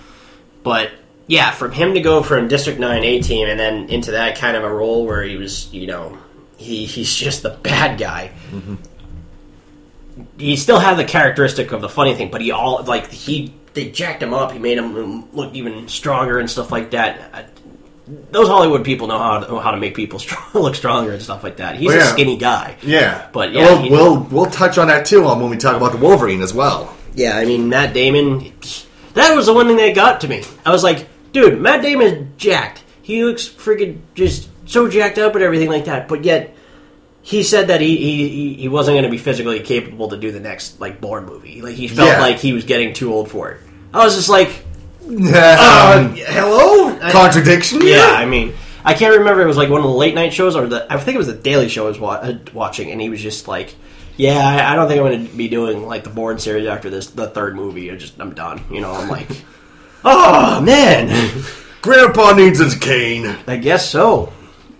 But yeah, from him to go from District nine A-Team and then into that kind of a role where he was, you know, he he's just the bad guy. Mm-hmm. He still had the characteristic of the funny thing, but he all like he they jacked him up. He made him look even stronger and stuff like that. I, those Hollywood people know how to, how to make people strong, look stronger and stuff like that. He's well, yeah. a skinny guy. Yeah. But yeah. We'll, he, we'll, we'll touch on that too on when we talk about the Wolverine as well. Yeah, I mean, Matt Damon, that was the one thing that got to me. I was like, dude, Matt Damon's jacked. He looks freaking just so jacked up and everything like that. But yet, he said that he he, he wasn't going to be physically capable to do the next, like, Bourne movie. Like, he felt yeah. like he was getting too old for it. I was just like, Yeah, uh, um, hello? Contradiction? I, yeah, I mean, I can't remember if it was like one of the late night shows or the, I think it was the Daily Show I was wa- uh, watching, and he was just like, yeah, I, I don't think I'm going to be doing like the Bourne series after this, the third movie. I just, I'm done. You know, I'm like, oh, man. Grandpa needs his cane. I guess so.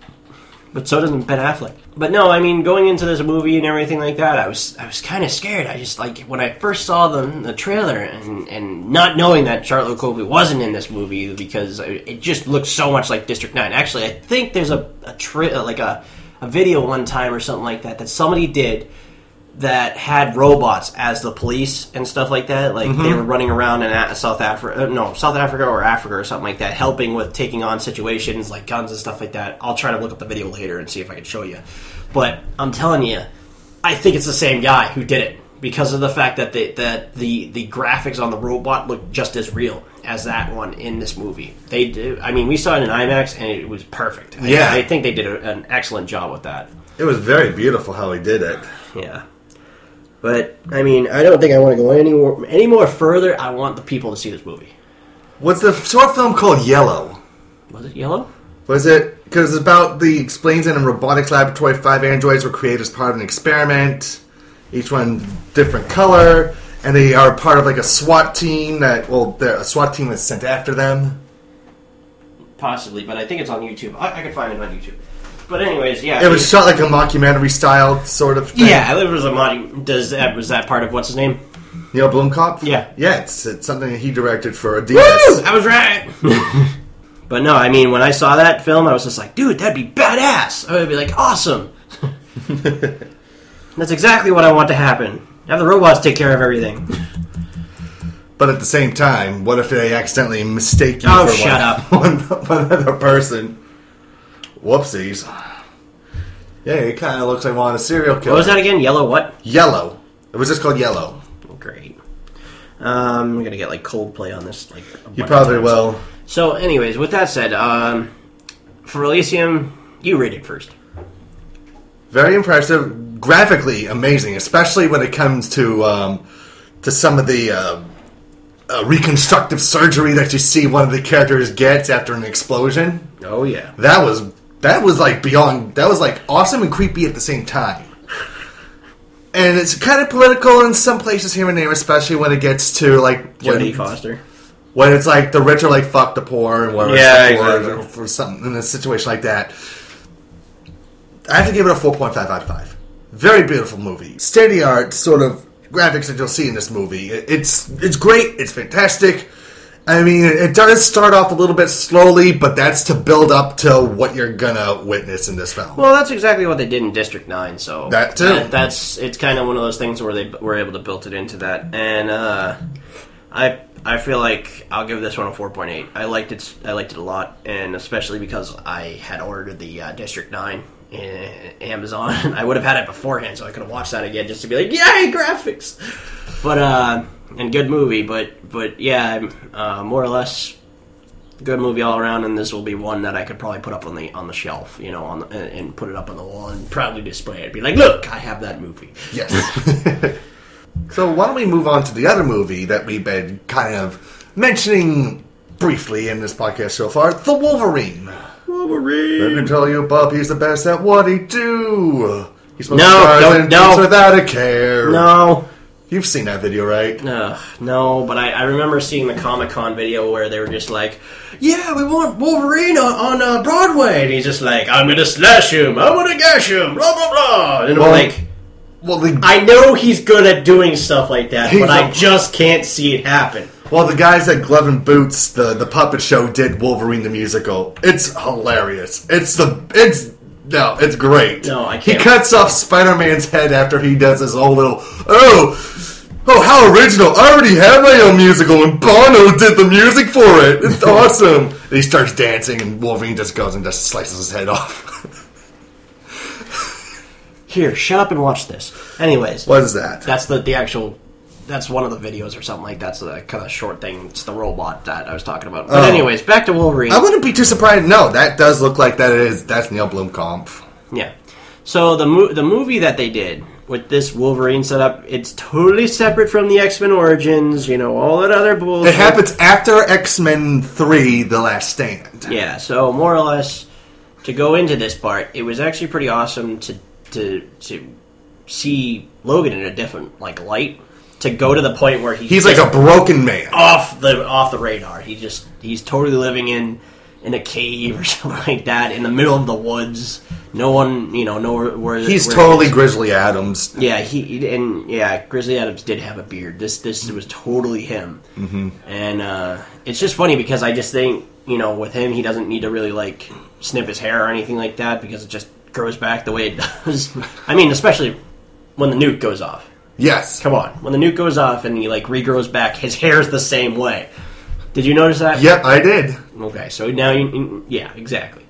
But so doesn't Ben Affleck. But no, I mean, going into this movie and everything like that, I was I was kind of scared. I just, like, when I first saw the the trailer and, and not knowing that Charlotte Copley wasn't in this movie because it just looked so much like District nine. Actually, I think there's a, a tra- like a, a video one time or something like that that somebody did that had robots as the police and stuff like that. Like, mm-hmm. they were running around in South Africa, no, South Africa or Africa or something like that, helping with taking on situations like guns and stuff like that. I'll try to look up the video later and see if I can show you. But I'm telling you, I think it's the same guy who did it because of the fact that the, that the, the graphics on the robot look just as real as that one in this movie. They do. I mean, we saw it in IMAX and it was perfect. Yeah. I, I think they did a, an excellent job with that. It was very beautiful how he did it. Yeah. But, I mean, I don't think I want to go any more, any more further. I want the people to see this movie. What's the short film called Yellow? Was it Yellow? Was it? Because it's about the explains in a robotics laboratory, five androids were created as part of an experiment. Each one different color. And they are part of like a SWAT team that, well, a SWAT team that's sent after them. Possibly, but I think it's on YouTube. I, I can find it on YouTube. But anyways, yeah. It was shot like a mockumentary style sort of thing. Yeah, it was a mod. Does that was that part of what's his name? Neil Blomkamp? Yeah. Yeah, it's, it's something that he directed for Adidas. Woo! I was right! But no, I mean, when I saw that film, I was just like, dude, that'd be badass! I would be like, awesome! That's exactly what I want to happen. Have the robots take care of everything. But at the same time, what if they accidentally mistake you oh, for shut one, up. one, one other person? Whoopsies. Yeah, it kind of looks like one of a serial killer. What was that again? Yellow what? Yellow. It was just called Yellow. Great. Um, I'm gonna get like Coldplay on this. Like you probably will. So, anyways, with that said, um, for Elysium, you rate it first. Very impressive, graphically amazing, especially when it comes to um, to some of the uh, uh, reconstructive surgery that you see one of the characters gets after an explosion. Oh yeah, that was that was like beyond. That was like awesome and creepy at the same time. And it's kind of political in some places here and there, especially when it gets to like Jodie Foster. When it's like the rich are like fuck the poor, and where yeah, it's the poor exactly. for something in a situation like that. I have to give it a four point five out of five. Very beautiful movie, state of the art sort of graphics that you'll see in this movie. It's it's great. It's fantastic. I mean, it does start off a little bit slowly, but that's to build up to what you're gonna witness in this film. Well, that's exactly what they did in District nine. So that too. That, that's it's kind of one of those things where they were able to build it into that, and uh, I I feel like I'll give this one a four point eight. I liked it. I liked it a lot, and especially because I had ordered the uh, District nine in Amazon. I would have had it beforehand, so I could have watched that again just to be like, yay, graphics! But uh, and good movie, but but yeah, uh, more or less good movie all around. And this will be one that I could probably put up on the on the shelf, you know, on the, and, and put it up on the wall and proudly display it. Be like, look, I have that movie. Yes. So why don't we move on to the other movie that we've been kind of mentioning briefly in this podcast so far, The Wolverine. Wolverine. Let me tell you, Bubby's the best at what he do. He's supposed no, to start no, in no. without a care. No. You've seen that video, right? Uh, no, but I, I remember seeing the Comic-Con video where they were just like, yeah, we want Wolverine on, on uh, Broadway. And he's just like, I'm going to slash him. I'm going to gash him. Blah, blah, blah. And well, I'm like, well, the, I know he's good at doing stuff like that, but a, I just can't see it happen. Well, the guys at Glove and Boots, the, the puppet show, did Wolverine the musical. It's hilarious. It's the... It's... No, it's great. No, I can't. He cuts off Spider-Man's head after he does his whole little, oh, Oh, how original! I already have my own musical, and Bono did the music for it. It's awesome. And he starts dancing, and Wolverine just goes and just slices his head off. Here, shut up and watch this. Anyways, what is that? That's the the actual. That's one of the videos or something like that. That's the kind of short thing. It's the robot that I was talking about. But Oh. anyways, back to Wolverine. I wouldn't be too surprised. No, that does look like that is that's Neil Blomkamp. Yeah. So the mo- the movie that they did with this Wolverine setup, it's totally separate from the X-Men Origins. You know, all that other bullshit. It happens after X-Men three: The Last Stand. Yeah. So more or less, to go into this part, it was actually pretty awesome to to to see Logan in a different like light. To go to the point where he's He's like a broken man. off the off the radar. He just he's totally living in in a cave or something like that in the middle of the woods. No one, you know, know where, where He's where totally he is. Grizzly Adams. Yeah, he and yeah, Grizzly Adams did have a beard. This this was totally him. Mm-hmm. And uh, it's just funny because I just think, you know, with him, he doesn't need to really like snip his hair or anything like that because it just grows back the way it does. I mean, especially when the nuke goes off. Yes. Come on. When the nuke goes off and he like regrows back, his hair's the same way. Did you notice that? Yep, I did. Okay, so now you... Yeah, exactly.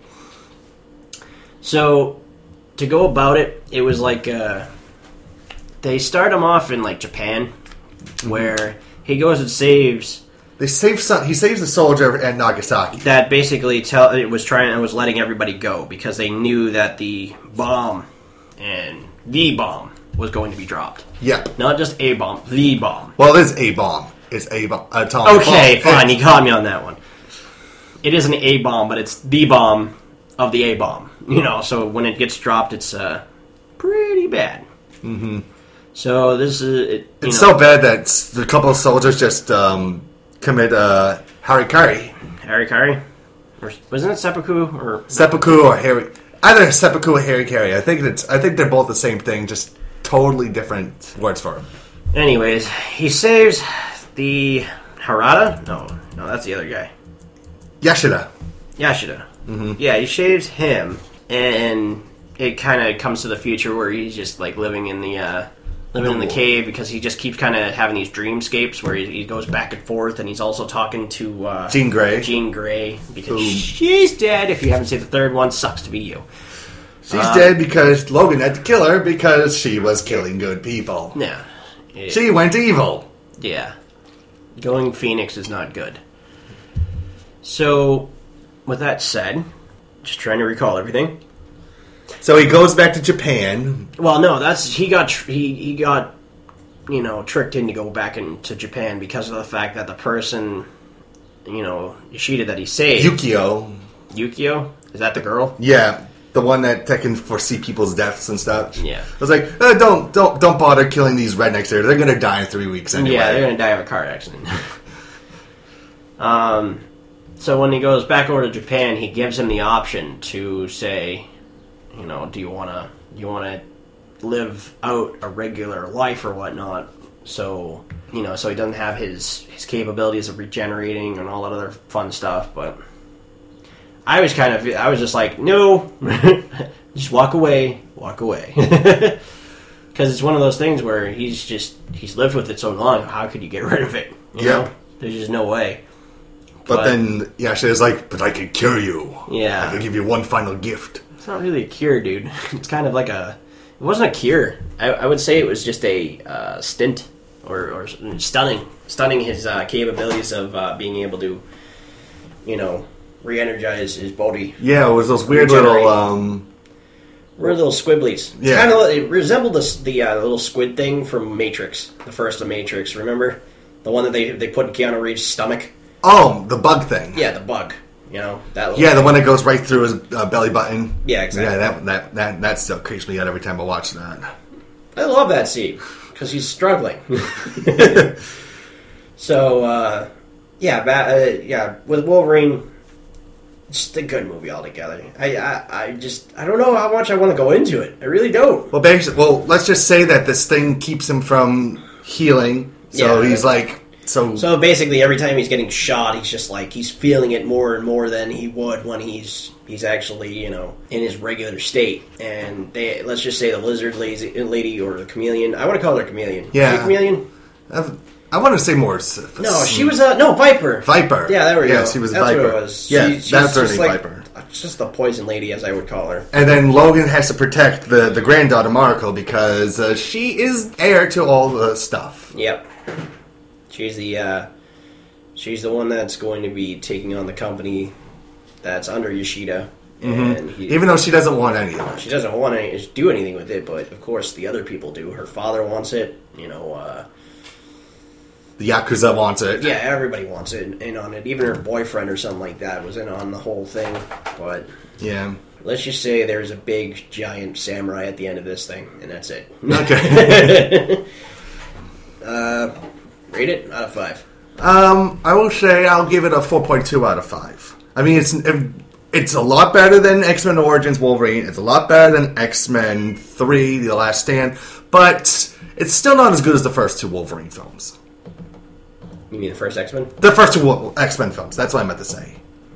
So, to go about it, it was like... Uh, they start him off in like Japan, where he goes and saves... They save some, he saves the soldier at Nagasaki. That basically tell it was trying it was letting everybody go because they knew that the bomb and the bomb was going to be dropped. Yep. Not just a bomb, the bomb. Well, it is a bomb. It's a bomb. Atomic Okay, bomb. fine. It's- You caught me on that one. It is an A bomb, but it's the bomb of the A bomb. You know, so when it gets dropped, it's uh, pretty bad. Mm-hmm. So this is it, you It's know, so bad that s- a couple of soldiers just um, commit uh, harikari. Harikari, or wasn't it seppuku or Seppuku or Harry, either seppuku or harikari. I think it's. I think they're both the same thing, just totally different words for them. Anyways, he saves the Harada. No, no, that's the other guy. Yashida. Yashida. Mm-hmm. Yeah, he shaves him, and it kind of comes to the future where he's just like living in the uh, living in the cave because he just keeps kind of having these dreamscapes where he, he goes back and forth, and he's also talking to uh, Jean Grey. Jean Grey because Boom. she's dead. If you haven't seen the third one, sucks to be you. She's Uh, dead because Logan had to kill her because she was killing good people. Yeah, It- She went evil. Yeah. Going Phoenix is not good. So, with that said, just trying to recall everything. So he goes back to Japan. Well, no, that's he got tr- he he got you know tricked in to go back into Japan because of the fact that the person, you know, Ishida that he saved, Yukio. Yukio, is that the girl? Yeah, the one that, that can foresee people's deaths and stuff. Yeah. I was like, uh, don't don't don't bother killing these rednecks there. They're gonna die in three weeks anyway. Yeah, they're gonna die of a car accident. um, so when he goes back over to Japan, he gives him the option to say, you know, do you wanna you wanna live out a regular life or whatnot? So you know, so he doesn't have his his capabilities of regenerating and all that other fun stuff. But I was kind of I was just like, no, just walk away, walk away. Because it's one of those things where he's just he's lived with it so long. How could you get rid of it? You Yep. know? There's just no way. But, But- then, yeah, she was like, but I could cure you. Yeah. I could give you one final gift. It's not really a cure, dude. It's kind of like a. It wasn't a cure. I, I would say it was just a uh, stint or, or stunning, stunning his uh, capabilities of uh, being able to, you know, re-energize his body. Yeah, it was those weird Regenerate. little, um... Weird little squibblies. Yeah. Kind of, it resembled this, the uh, little squid thing from Matrix, the first of Matrix. Remember the one that they they put in Keanu Reeves' stomach? Oh, the bug thing. Yeah, the bug. You know that. Little Yeah, the one that goes right through his uh, belly button. Yeah, exactly. Yeah, that, that that that still creeps me out every time I watch that. I love that scene because he's struggling. So uh, yeah, ba- uh, yeah, with Wolverine, just a good movie altogether. I, I I just I don't know how much I want to go into it. I really don't. Well, basically, well, let's just say that this thing keeps him from healing. So Yeah. he's like, so, So basically, every time he's getting shot, he's just like he's feeling it more and more than he would when he's he's actually you know in his regular state. And they let's just say the lizard lazy, lady or the chameleon. I want to call her chameleon. Yeah. Is it chameleon. Uh, I want to say more. No, she was a no Viper. Viper. Yeah, there we yeah, go. she was that's Viper. What it was. Yeah, she, she's that's her just name, like, Viper. Just the poison lady, as I would call her. And then Logan has to protect the, the granddaughter Mariko because uh, she is heir to all the stuff. Yep. She's the uh, she's the one that's going to be taking on the company that's under Yoshida. Mm-hmm. And he, Even though she doesn't want any of it. She doesn't want to do anything with it, but of course the other people do. Her father wants it. You know. Uh, The Yakuza wants it. Yeah, everybody wants it in on it. Even her boyfriend or something like that was in on the whole thing. But yeah, let's just say there's a big giant samurai at the end of this thing, and that's it. Okay. uh, rate it out of five. Um, I will say I'll give it a four point two out of five. I mean, it's it's a lot better than X-Men Origins Wolverine. It's a lot better than X-Men three, The Last Stand, but it's still not as good as the first two Wolverine films. You mean the first X-Men? The first two X-Men films. That's what I meant to say.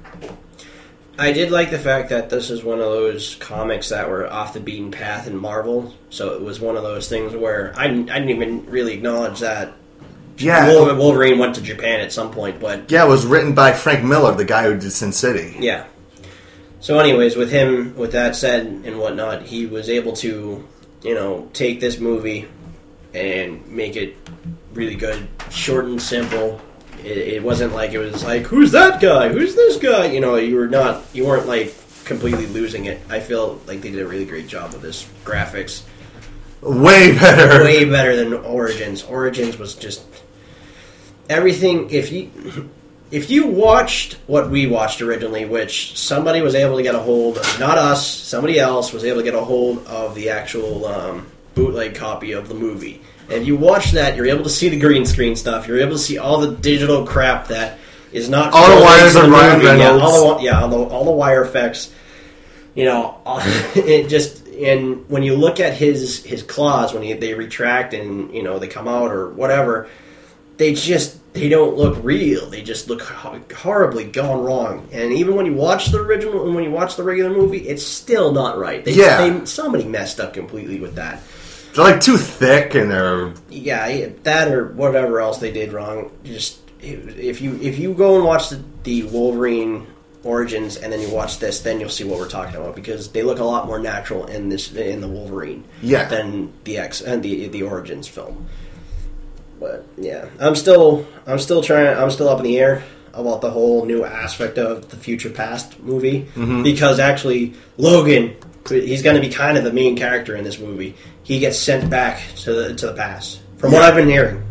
I did like the fact that this is one of those comics that were off the beaten path in Marvel. So it was one of those things where I didn't, I didn't even really acknowledge that Yeah, Wolverine went to Japan at some point. But yeah, it was written by Frank Miller, the guy who did Sin City. Yeah. So anyways, with him, with that said and whatnot, he was able to, you know, take this movie and make it really good, short and simple. It, it wasn't like it was like, who's that guy? Who's this guy? You know, you were not, you weren't like completely losing it. I feel like they did a really great job with this graphics. Way better. Way better than Origins. Origins was just everything. If you if you watched what we watched originally, which somebody was able to get a hold of, not us, somebody else was able to get a hold of the actual um, bootleg copy of the movie. And if you watch that, you're able to see the green screen stuff. You're able to see all the digital crap that is not all the wires are Ryan Reynolds. Yeah, Reynolds. all the, yeah, all the, all the wire effects. You know, it just, and when you look at his his claws when he, they retract and you know they come out or whatever, they just they don't look real. They just look horribly gone wrong. And even when you watch the original and when you watch the regular movie, it's still not right. They, yeah, they, somebody messed up completely with that. They're like too thick, and they're yeah, that or whatever else they did wrong. Just if you if you go and watch the, the Wolverine Origins and then you watch this, then you'll see what we're talking about because they look a lot more natural in this in the Wolverine yeah. than the X and the the Origins film. But yeah, I'm still I'm still trying I'm still up in the air about the whole new aspect of the Future Past movie mm-hmm. because actually Logan, he's going to be kind of the main character in this movie. He gets sent back to the to the past, from yeah. what I've been hearing,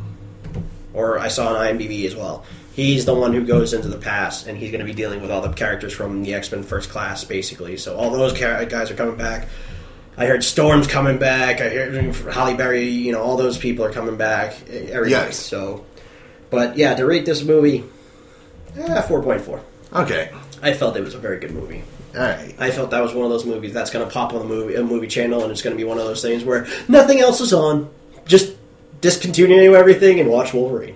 or I saw on IMDb as well. He's the one who goes into the past, and he's going to be dealing with all the characters from the X-Men First Class, basically. So all those guys are coming back. I heard Storm's coming back. I heard Halle Berry. You know, all those people are coming back. Everybody. Yes. So, but yeah, to rate this movie, eh, four point four. Okay. I felt it was a very good movie. All right. I felt that was one of those movies that's going to pop on the movie a movie channel, and it's going to be one of those things where nothing else is on. Just discontinue everything and watch Wolverine.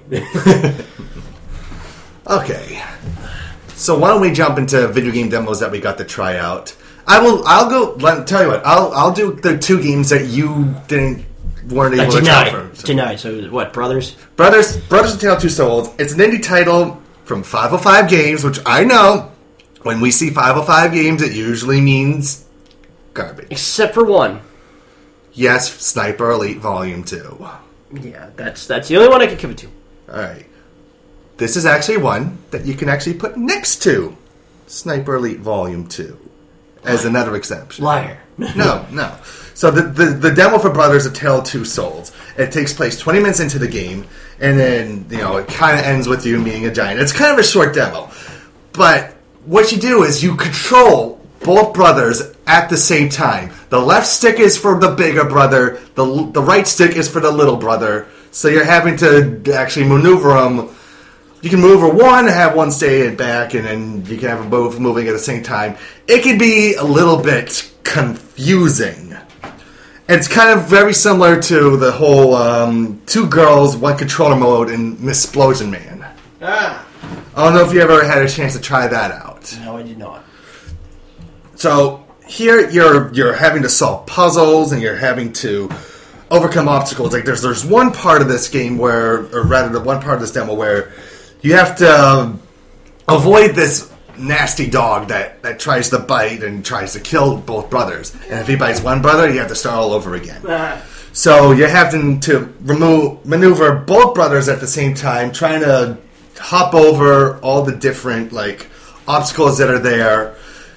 Okay. So why don't we jump into video game demos that we got to try out? I will. I'll go. Let tell you what. I'll. I'll do the two games that you didn't weren't able uh, to try for. So. Denied. So what? Brothers. Brothers. Brothers of Tale Two Souls. It's an indie title from five oh five Games, which I know. When we see five oh five Games, it usually means garbage. Except for one. Yes, Sniper Elite Volume two. Yeah, that's that's the only one I can give it to. Alright. This is actually one that you can actually put next to Sniper Elite Volume two as another exception. Liar. No, no. So the, the the demo for Brothers of Tale Two Souls, it takes place twenty minutes into the game, and then, you know, it kind of ends with you being a giant. It's kind of a short demo. But what you do is you control both brothers at the same time. The left stick is for the bigger brother. The the right stick is for the little brother. So you're having to actually maneuver them. You can maneuver one, have one stay back, and then you can have them both moving at the same time. It can be a little bit confusing. It's kind of very similar to the whole um, two girls, one controller mode in Missplosion Man. Ah. I don't know if you ever had a chance to try that out. No, I did not. So here you're you're having to solve puzzles and you're having to overcome obstacles. Like there's there's one part of this game where, or rather, the one part of this demo where you have to um, avoid this nasty dog that, that tries to bite and tries to kill both brothers. And if he bites one brother, you have to start all over again. So you're having to remove maneuver both brothers at the same time, trying to hop over all the different like obstacles that are there.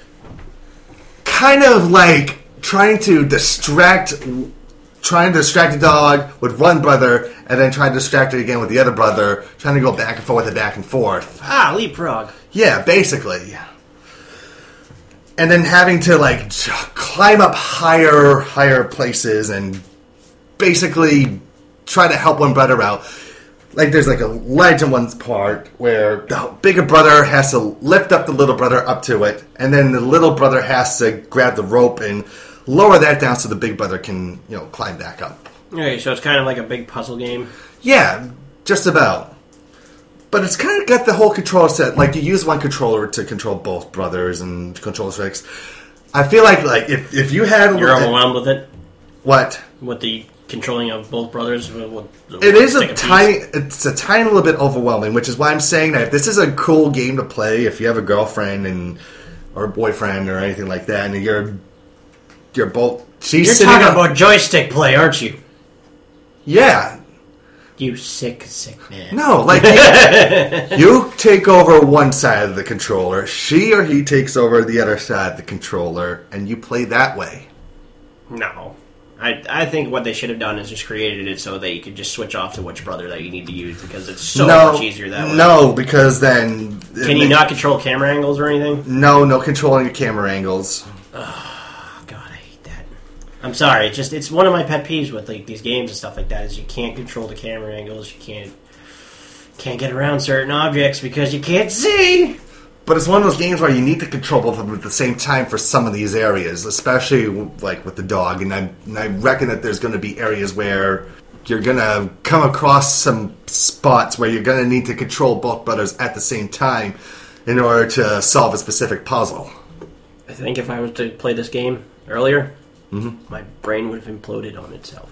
Kind of like trying to distract, trying to distract the dog with one brother, and then trying to distract it again with the other brother, trying to go back and forth and back and forth. Ah, leapfrog. Yeah, basically. And then having to like climb up higher, higher places and basically try to help one brother out. Like there's like a ledge in one part where the bigger brother has to lift up the little brother up to it, and then the little brother has to grab the rope and lower that down so the big brother can, you know, climb back up. Okay, so it's kind of like a big puzzle game. Yeah, just about. But it's kind of got the whole control set. Like you use one controller to control both brothers and control tricks. I feel like like if if you had a You're little, overwhelmed with it? What? With the controlling of both brothers? With, with It is a stick of tiny, peas? it's a tiny little bit overwhelming, which is why I'm saying that if this is a cool game to play, if you have a girlfriend and or a boyfriend or anything like that, and you're you're both she's You're sitting talking on, about joystick play, aren't you? yeah, You sick, sick man. no, like you, you take over one side of the controller, she or he takes over the other side of the controller, and you play that way. No. I, I think what they should have done is just created it so that you could just switch off to which brother that you need to use, because it's so no, much easier that way. No, because then Can you not control camera angles or anything? No, no controlling your camera angles. Oh, God, I hate that. I'm sorry. It's just it's one of my pet peeves with like these games and stuff like that is you can't control the camera angles. You can't can't get around certain objects because you can't see. But it's one of those games where you need to control both of them at the same time for some of these areas, especially like with the dog. And I, and I reckon that there's going to be areas where you're going to come across some spots where you're going to need to control both brothers at the same time in order to solve a specific puzzle. I think if I was to play this game earlier, mm-hmm. my brain would have imploded on itself.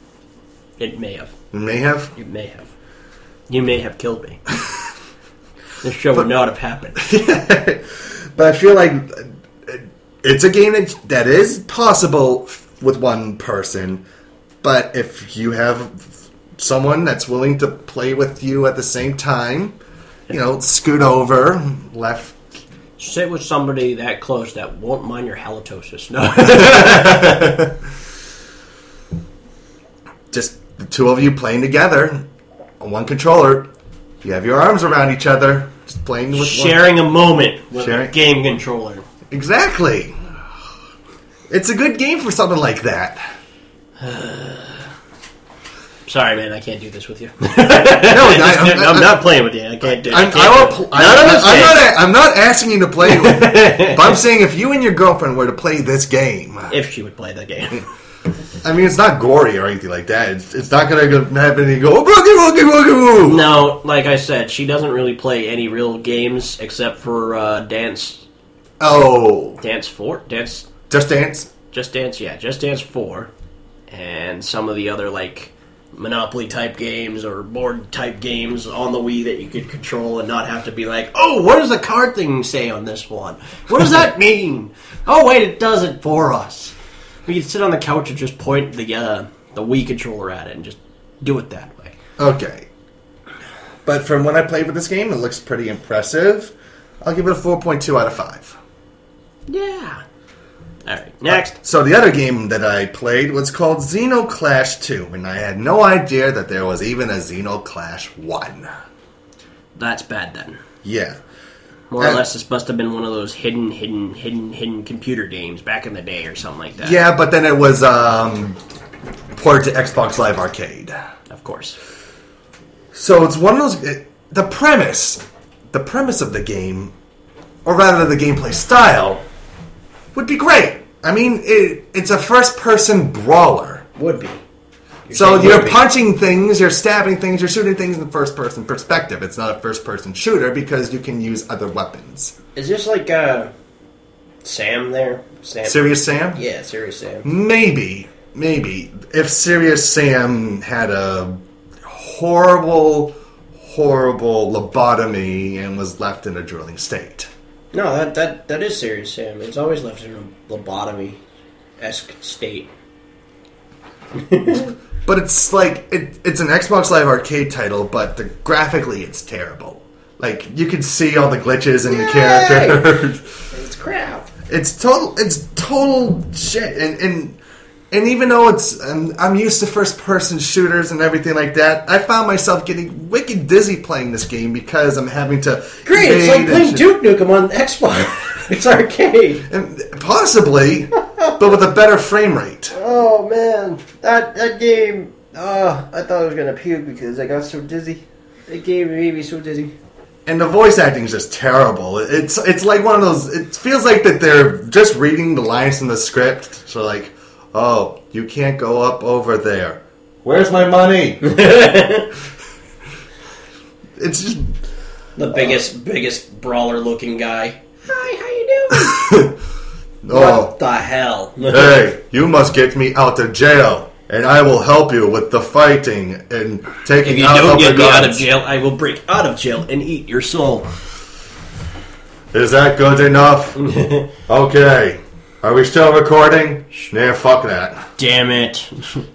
It may have. It may have? It may have. You may have killed me. This show but, would not have happened. But I feel like it's a game that, that is possible with one person, but if you have someone that's willing to play with you at the same time, you know, scoot over, left. Sit with somebody that close that won't mind your halitosis. No. Just the two of you playing together on one controller. You have your arms around each other, just playing with sharing one. a moment with sharing. a game controller. Exactly. It's a good game for something like that. Sorry, man, I can't do this with you. no, I, I'm, I'm, I'm not playing with you. I can't do it. I'm, I will pl- I'm, I'm, I'm, not, I'm not asking you to play with me, but I'm saying if you and your girlfriend were to play this game, if she would play the game. I mean, it's not gory or anything like that. It's, it's not going to happen and you go, boogie, boogie, boogie. No, like I said, she doesn't really play any real games except for uh, Dance. Oh. Dance four? Dance? Just Dance? Just Dance, yeah. Just Dance four. And some of the other, like, Monopoly-type games or board-type games on the Wii that you could control and not have to be like, oh, what does the card thing say on this one? What does that mean? Oh, wait, it does it for us. We can sit on the couch and just point the uh, the Wii controller at it and just do it that way. Okay. But from when I played with this game, it looks pretty impressive. I'll give it a four point two out of five. Yeah. Alright, next. Uh, so the other game that I played was called Xenoclash two, and I had no idea that there was even a Xenoclash one. That's bad then. Yeah. More or uh, less, this must have been one of those hidden, hidden, hidden, hidden computer games back in the day or something like that. Yeah, but then it was um, ported to Xbox Live Arcade. Of course. So it's one of those... It, the premise, the premise of the game, or rather the gameplay style, would be great. I mean, it, it's a first-person brawler. Would be. You're so you're punching things, you're stabbing things, you're shooting things in the first-person perspective. It's not a first-person shooter because you can use other weapons. Is this like uh, Sam there? Sam. Serious Sam? Yeah, Serious Sam. Maybe. maybe if Serious Sam had a horrible, horrible lobotomy and was left in a drooling state. No, that that that is Serious Sam. It's always left in a lobotomy-esque state. But it's like it, it's an Xbox Live Arcade title, but the, graphically it's terrible. Like you can see all the glitches in the characters. It's crap. It's total. It's total shit. And and and even though it's um, I'm used to first person shooters and everything like that, I found myself getting wicked dizzy playing this game because I'm having to. Great, it's like playing Duke Nukem on Xbox. It's arcade, and possibly, but with a better frame rate. Oh man, that that game. Uh, I thought I was gonna puke because I got so dizzy. That game made me so dizzy. And the voice acting is just terrible. It's it's like one of those. It feels like that they're just reading the lines from the script. So like, oh, you can't go up over there. Where's my money? It's just the biggest, uh, biggest brawler-looking guy. Hi, how you doing? Oh, what the hell? Hey, you must get me out of jail, and I will help you with the fighting and taking if you out don't of get the me guns. out of jail, I will break out of jail and eat your soul. Is that good enough? Okay. Are we still recording? Nah, fuck that. Damn it.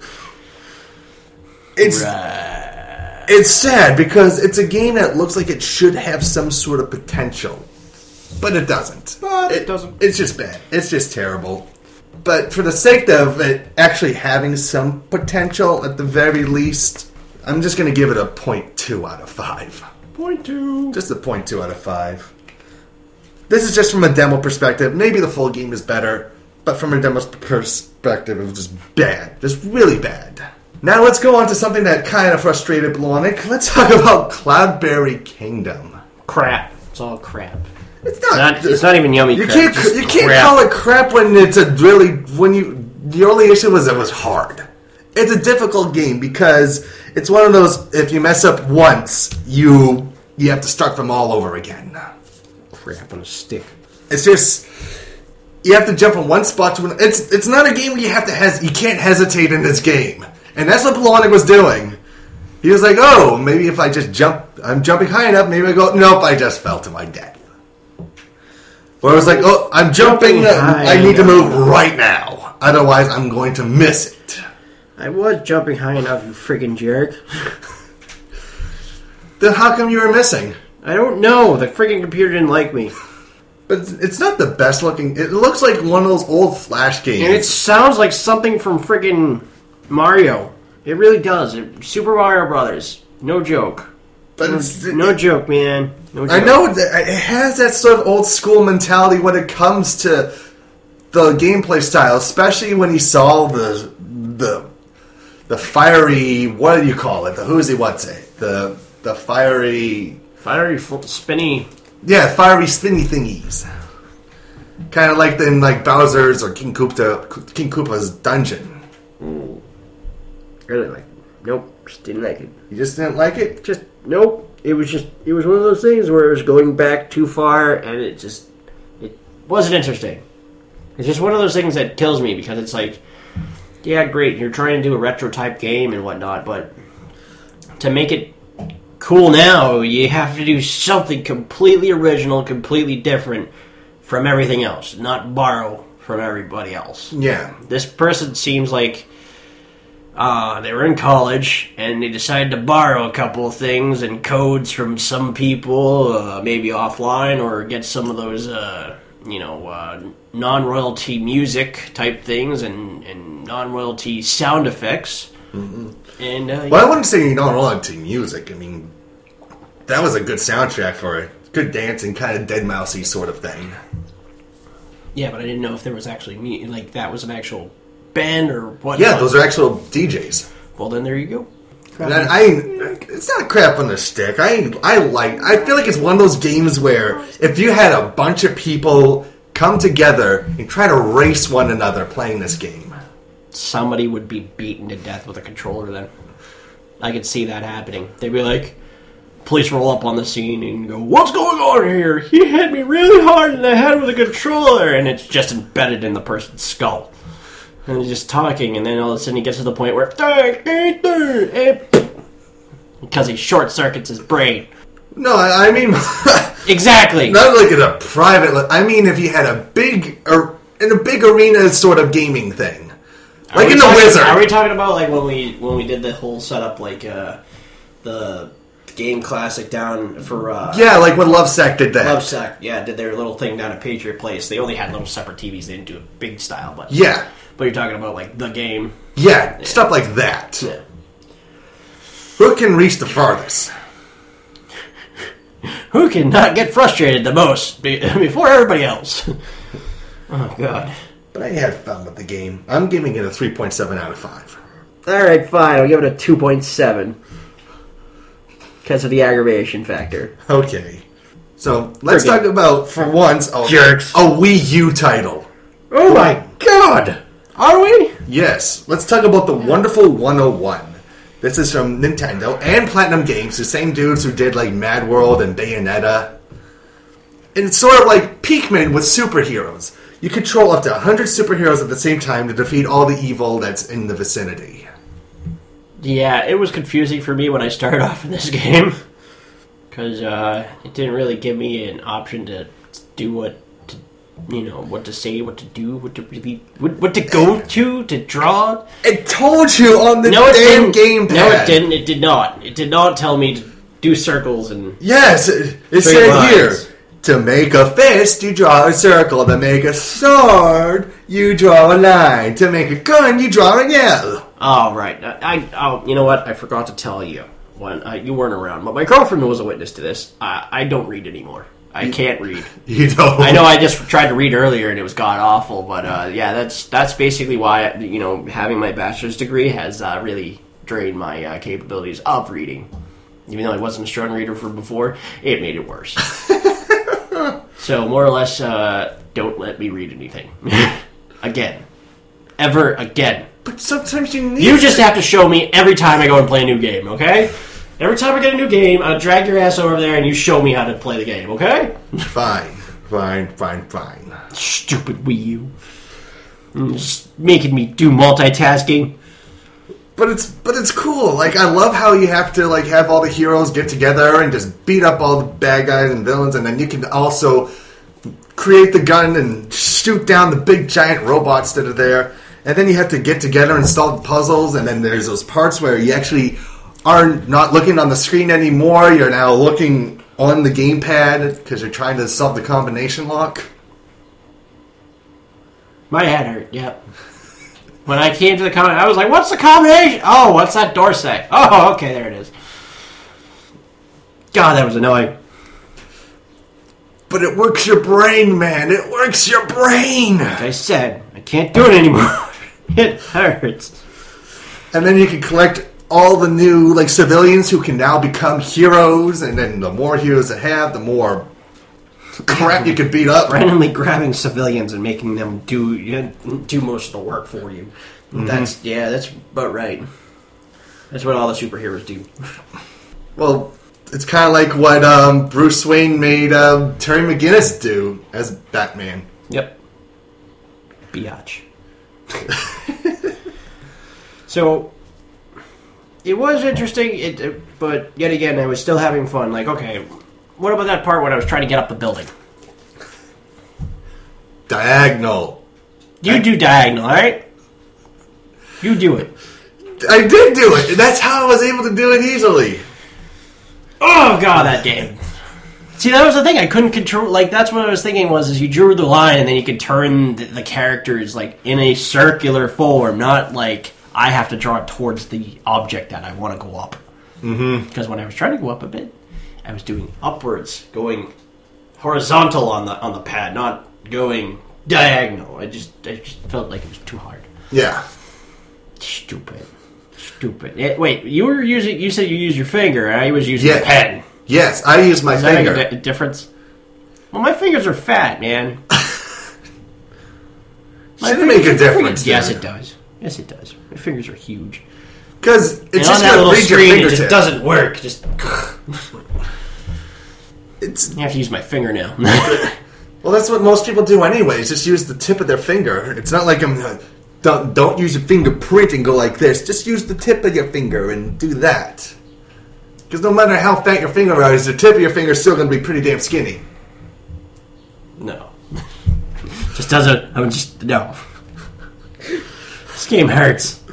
It's right. It's sad because it's a game that looks like it should have some sort of potential. But it doesn't. But it, it doesn't. It's just bad. It's just terrible. But for the sake of it actually having some potential at the very least, I'm just going to give it a point two out of five. Point two. Just a point two out of five. This is just from a demo perspective. Maybe the full game is better, but from a demo perspective, it was just bad. Just really bad. Now let's go on to something that kind of frustrated Blonick. Let's talk about Cloudberry Kingdom. Crap. It's all crap. It's not. It's not, it's not even yummy You crap. can't. Just You can't crap. call it crap when it's a really when you. The only issue was it was hard. It's a difficult game because it's one of those. If you mess up once, you you have to start from all over again. Crap on a stick. It's just you have to jump from one spot to another. It's it's not a game where you have to hes- you can't hesitate in this game, and that's what Blonick was doing. He was like, "Oh, maybe if I just jump, I'm jumping high enough. Maybe I go. Nope, I just fell to my death." Or I was like, "Oh, I'm jumping. Jumping uh, I high need to enough. move right now, otherwise I'm going to miss it." I was jumping high enough, you friggin' jerk. Then how come you were missing? I don't know. The friggin' computer didn't like me. But it's- it's not the best looking. It looks like one of those old Flash games. And it sounds like something from friggin' Mario. It really does. It, Super Mario Brothers. No joke. But no, it's, no joke, man. No joke. I know that it has that sort of old school mentality when it comes to the gameplay style, especially when you saw the the the fiery. What do you call it? The who's what's it? The the fiery. Fiery, fl- spinny. Yeah, fiery spinny thingies. Kind of like in like Bowser's or King Koopa, King Koopa's dungeon. Mm. Really like it. Nope, just didn't like it. You just didn't like it? Just, nope. It was just, it was one of those things where it was going back too far and it just, it wasn't interesting. It's just one of those things that kills me because it's like, yeah, great, you're trying to do a retro type game and whatnot, but to make it cool now, you have to do something completely original, completely different from everything else, not borrow from everybody else. Yeah. This person seems like uh, they were in college and they decided to borrow a couple of things and codes from some people, uh, maybe offline, or get some of those, uh, you know, uh, non-royalty music type things and, and non-royalty sound effects. Mm-hmm. And uh, Well, I wouldn't say non-royalty music. I mean, that was a good soundtrack for it. Good dancing, kind of Dead Mousey sort of thing. yeah, but I didn't know if there was actually me like that was an actual band or what. Yeah, those are actual D Js. Well, then there you go. And I, it's not crap on the stick. I, I like. I feel like it's one of those games where if you had a bunch of people come together and try to race one another playing this game, Somebody would be beaten to death with a controller. Then I could see that happening. They'd be like, police roll up on the scene and go, "What's going on here? He hit me really hard in the head with a controller," and it's just embedded in the person's skull. And he's just talking, and then all of a sudden he gets to the point where... Because he short circuits his brain. No, I, I mean... Exactly. Not like in a private... I mean if you had a big... or in a big arena sort of gaming thing. Like in the talking, Wizard. Are we talking about like when we when we did the whole setup, like uh, the Game Classic down for... Uh, yeah, like when Lovesec did that. Lovesec, yeah, did their little thing down at Patriot Place. They only had little separate T Vs. They didn't do a big style, but... Yeah. But you're talking about like the game. Yeah, yeah. Stuff like that. Yeah. Who can reach the farthest? Who can not get frustrated the most before everybody else? Oh, God. But I had fun with the game. I'm giving it a three point seven out of five. Alright, fine. I'll give it a two point seven. Because of the aggravation factor. Okay. So, let's Forget. talk about, for once, a, Jerks. a Wii U title. Oh my God! Are we? Yes. Let's talk about the wonderful one oh one. This is from Nintendo and Platinum Games, the same dudes who did like Mad World and Bayonetta. And it's sort of like Pikmin with superheroes. You control up to one hundred superheroes at the same time to defeat all the evil that's in the vicinity. Yeah, it was confusing for me when I started off in this game. Because uh, it didn't really give me an option to do what, to, you know, what to say, what to do, what to really, what, what to go to, to draw. It told you on the no, damn gamepad. gamepad. No, it didn't. It did not. It did not tell me to do circles and... Yes, it, it straight said lines. here, to make a fist, you draw a circle. To make a sword, you draw a line. To make a gun, you draw an L. Oh, right. I, I, oh, you know what? I forgot to tell you. When uh, you weren't around, but my girlfriend was a witness to this. I, I don't read anymore. I can't read. You don't? I know I just tried to read earlier and it was god awful, but uh, yeah, that's that's basically why, you know, having my bachelor's degree has uh, really drained my uh, capabilities of reading. Even though I wasn't a strong reader from before, it made it worse. So more or less, uh, don't let me read anything again, ever again. But sometimes you need You just have to show me every time I go and play a new game, okay? Every time I get a new game, I'll drag your ass over there and you show me how to play the game, okay? Fine, fine, fine, fine. Stupid Wii U. Just making me do multitasking. But it's but it's cool. Like, I love how you have to like have all the heroes get together and just beat up all the bad guys and villains, and then you can also create the gun and shoot down the big giant robots that are there. And then you have to get together and solve puzzles, and then there's those parts where you actually are not looking on the screen anymore. You're now looking on the gamepad because you're trying to solve the combination lock. My head hurt, yep. When I came to the comment, I was like, what's the combination? Oh, what's that door say? Oh, okay, there it is. God, that was annoying. But it works your brain, man. It works your brain. Like I said, I can't do it anymore. It hurts. And then you can collect all the new like civilians who can now become heroes, and then the more heroes they have, the more crap you can beat up. Randomly grabbing civilians and making them do do most of the work for you. Mm-hmm. That's yeah, that's about right. That's what all the superheroes do. Well, it's kind of like what um, Bruce Wayne made um, Terry McGinnis do as Batman. Yep. Biatch. So it was interesting, it, it, but yet again, I was still having fun. Like, okay, what about that part when I was trying to get up the building? Diagonal. You I, do diagonal, alright? You do it. I did do it. That's how I was able to do it easily. Oh, God, that game. See, that was the thing. I couldn't control... Like, that's what I was thinking was, is you drew the line, and then you could turn the, the characters, like, in a circular form, not, like, I have to draw it towards the object that I want to go up. Mm-hmm. Because when I was trying to go up a bit, I was doing upwards, going horizontal on the on the pad, not going diagonal. I just I just felt like it was too hard. Yeah. Stupid. Stupid. It, wait, you were using... You said you used your finger, and I was using yeah. a pen. Yes, I use my Does finger. that make a di- difference? Well, my fingers are fat, man. Shouldn't make a difference. Yes, then. it does. Yes, it does. My fingers are huge. Because it's and just on that going to little read your screen, it fingertip. just doesn't work. Just it's. I have to use my finger now. Well, that's what most people do anyways. Just use the tip of their finger. It's not like I'm uh, don't don't use your fingerprint and go like this. Just use the tip of your finger and do that. Because no matter how fat your finger is, the tip of your finger is still going to be pretty damn skinny. No. Just doesn't... I'm just... No. This game hurts.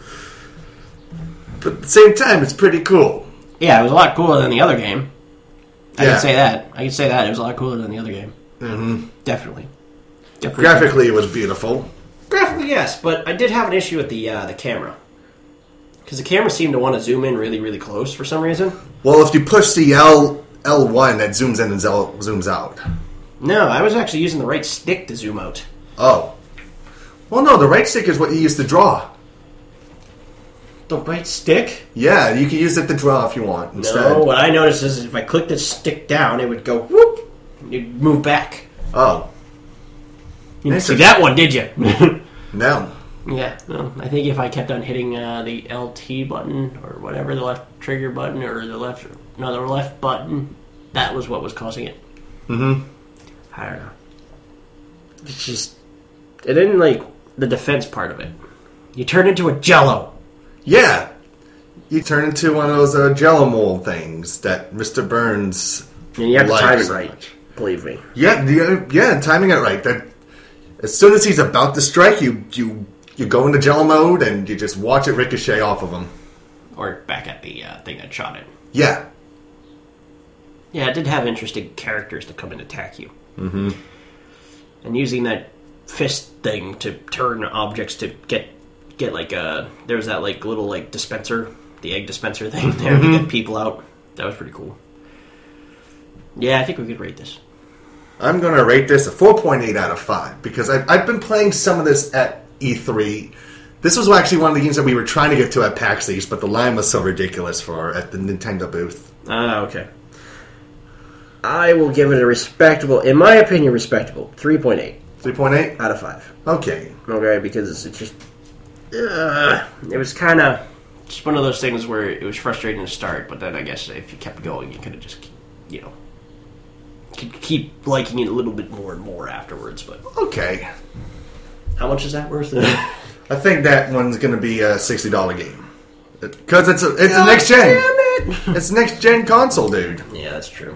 But at the same time, it's pretty cool. Yeah, it was a lot cooler than the other game. I Yeah. can say that. I can say that. It was a lot cooler than the other game. Mm-hmm. Definitely. Definitely. Graphically, it was beautiful. Graphically, yes, but I did have an issue with the uh, the camera. Because the camera seemed to want to zoom in really, really close for some reason. Well, if you push the L L1, that zooms in and L zooms out. No, I was actually using the right stick to zoom out. Oh. Well, no, the right stick is what you use to draw. The right stick? Yeah, you can use it to draw if you want instead. No, what I noticed is if I clicked the stick down, it would go whoop, and you'd move back. Oh. You didn't see that one, did you? No. Yeah, no. I think if I kept on hitting uh, the L T button or whatever, the left trigger button or the left, no, the left button, that was what was causing it. Mm-hmm. I don't know. It's just, it didn't like the defense part of it. You turn into a Jello. Yeah. You turn into one of those uh, Jello mold things that Mister Burns. And you have to likes time it so right. much. Believe me. Yeah, yeah, yeah, timing it right. That as soon as he's about to strike, you you you go into Jello mode and you just watch it ricochet off of him. Or back at the uh, thing that shot it. Yeah. Yeah, it did have interesting characters to come and attack you. Mm-hmm. And using that fist thing to turn objects to get get like a there was that like little like dispenser, the egg dispenser thing there Mm-hmm. to get people out. That was pretty cool. Yeah, I think we could rate this. I'm going to rate this a four point eight out of five because I've, I've been playing some of this at E three. This was actually one of the games that we were trying to get to at PAX East, but the line was so ridiculous for at the Nintendo booth. Ah, uh, okay. I will give it a respectable, in my opinion, respectable three point eight. three point eight? Out of five. Okay. Okay, because it's just... Uh, it was kind of just one of those things where it was frustrating to start, but then I guess if you kept going, you could have just, you know, could keep liking it a little bit more and more afterwards, but... Okay. How much is that worth? I think that one's going to be a sixty dollars game. Because it's a, it's God a next gen. Damn it! It's a next gen console, dude. Yeah, that's true.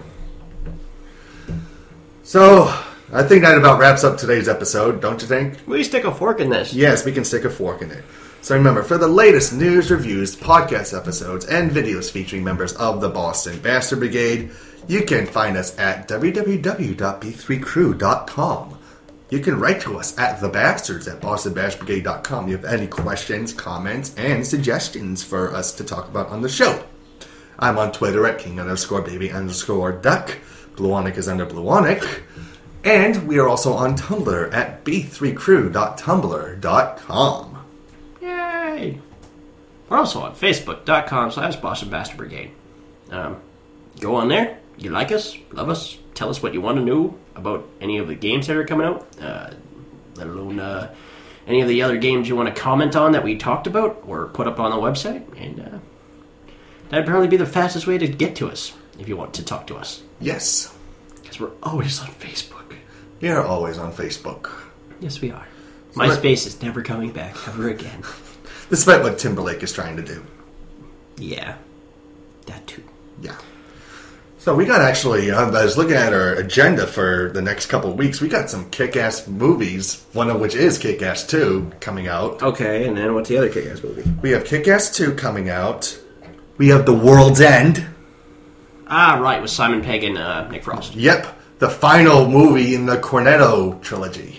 So, I think that about wraps up today's episode, don't you think? We stick a fork in this. Yes, we can stick a fork in it. So remember, for the latest news, reviews, podcast episodes, and videos featuring members of the Boston Bastard Brigade, you can find us at w w w dot b three crew dot com. You can write to us at thebastards at boston bash brigade dot com. You have any questions, comments, and suggestions for us to talk about on the show. I'm on Twitter at king underscore baby underscore duck. Bluonic is under Bluonic. And we are also on Tumblr at b three crew dot tumblr dot com. Yay! We're also on facebook.com slash Boston Bastard Brigade. Um, go on there. You like us, love us, tell us what you want to know about any of the games that are coming out, uh, let alone uh, any of the other games you want to comment on that we talked about or put up on the website. And uh, that'd probably be the fastest way to get to us if you want to talk to us. Yes. Because we're always on Facebook. We are always on Facebook. Yes, we are. So MySpace is never coming back ever again. Despite what Timberlake is trying to do. Yeah. That too. Yeah. So we got actually, uh, I was looking at our agenda for the next couple of weeks. We got some kick-ass movies, one of which is Kick-Ass two coming out. Okay, and then what's the other Kick-Ass movie? We have Kick-Ass two coming out. We have The World's End. Ah, right, with Simon Pegg and uh, Nick Frost. Yep, the final movie in the Cornetto trilogy.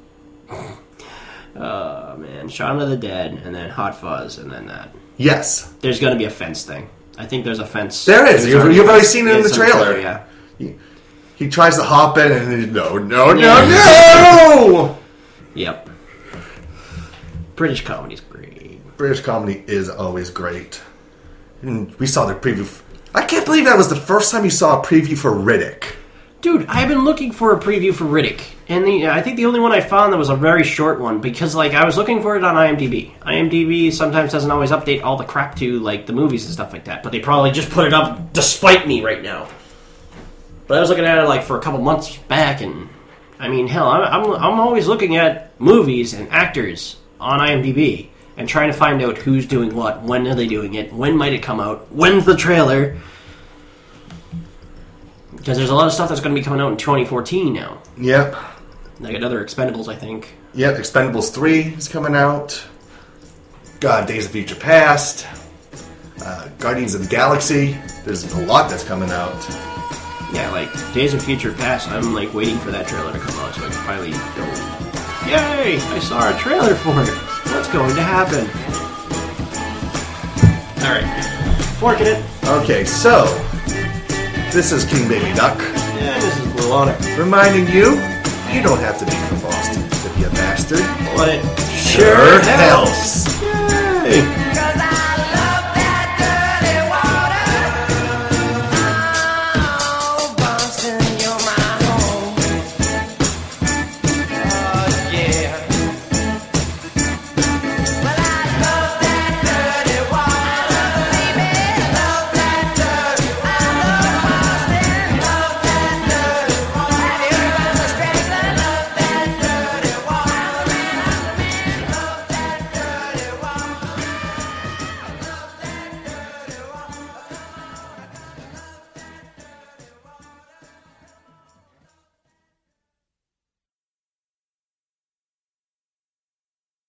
Oh, man. Shaun of the Dead, and then Hot Fuzz, and then that. Yes. There's going to be a fence thing. I think there's a fence. There is. There's You've, already you've a already fence. seen it in the It's on trailer. yeah. He, he tries to hop in and he, no, no, Yeah. no, no! Yep. British comedy's great. British comedy is always great. And we saw the preview. F- I can't believe that was the first time you saw a preview for Riddick. Dude, I've been looking for a preview for Riddick, and the, I think the only one I found that was a very short one, because, like, I was looking for it on IMDb. IMDb sometimes doesn't always update all the crap to, like, the movies and stuff like that, but they probably just put it up despite me right now. But I was looking at it, like, for a couple months back, and, I mean, hell, I'm, I'm, I'm always looking at movies and actors on IMDb and trying to find out who's doing what, when are they doing it, when might it come out, when's the trailer. Because there's a lot of stuff that's going to be coming out in twenty fourteen now. Yep. Like another Expendables, I think. Yep, Expendables three is coming out. God, Days of Future Past. Uh, Guardians of the Galaxy. There's a lot that's coming out. Yeah, like Days of Future Past, I'm like waiting for that trailer to come out so I can finally go, yay! I saw a trailer for it. What's going to happen? Alright, forking it. Okay, so this is King Baby Duck. Yeah, this is Blue Honor. Reminding you, you don't have to be from Boston to be a bastard. But it Sure helps.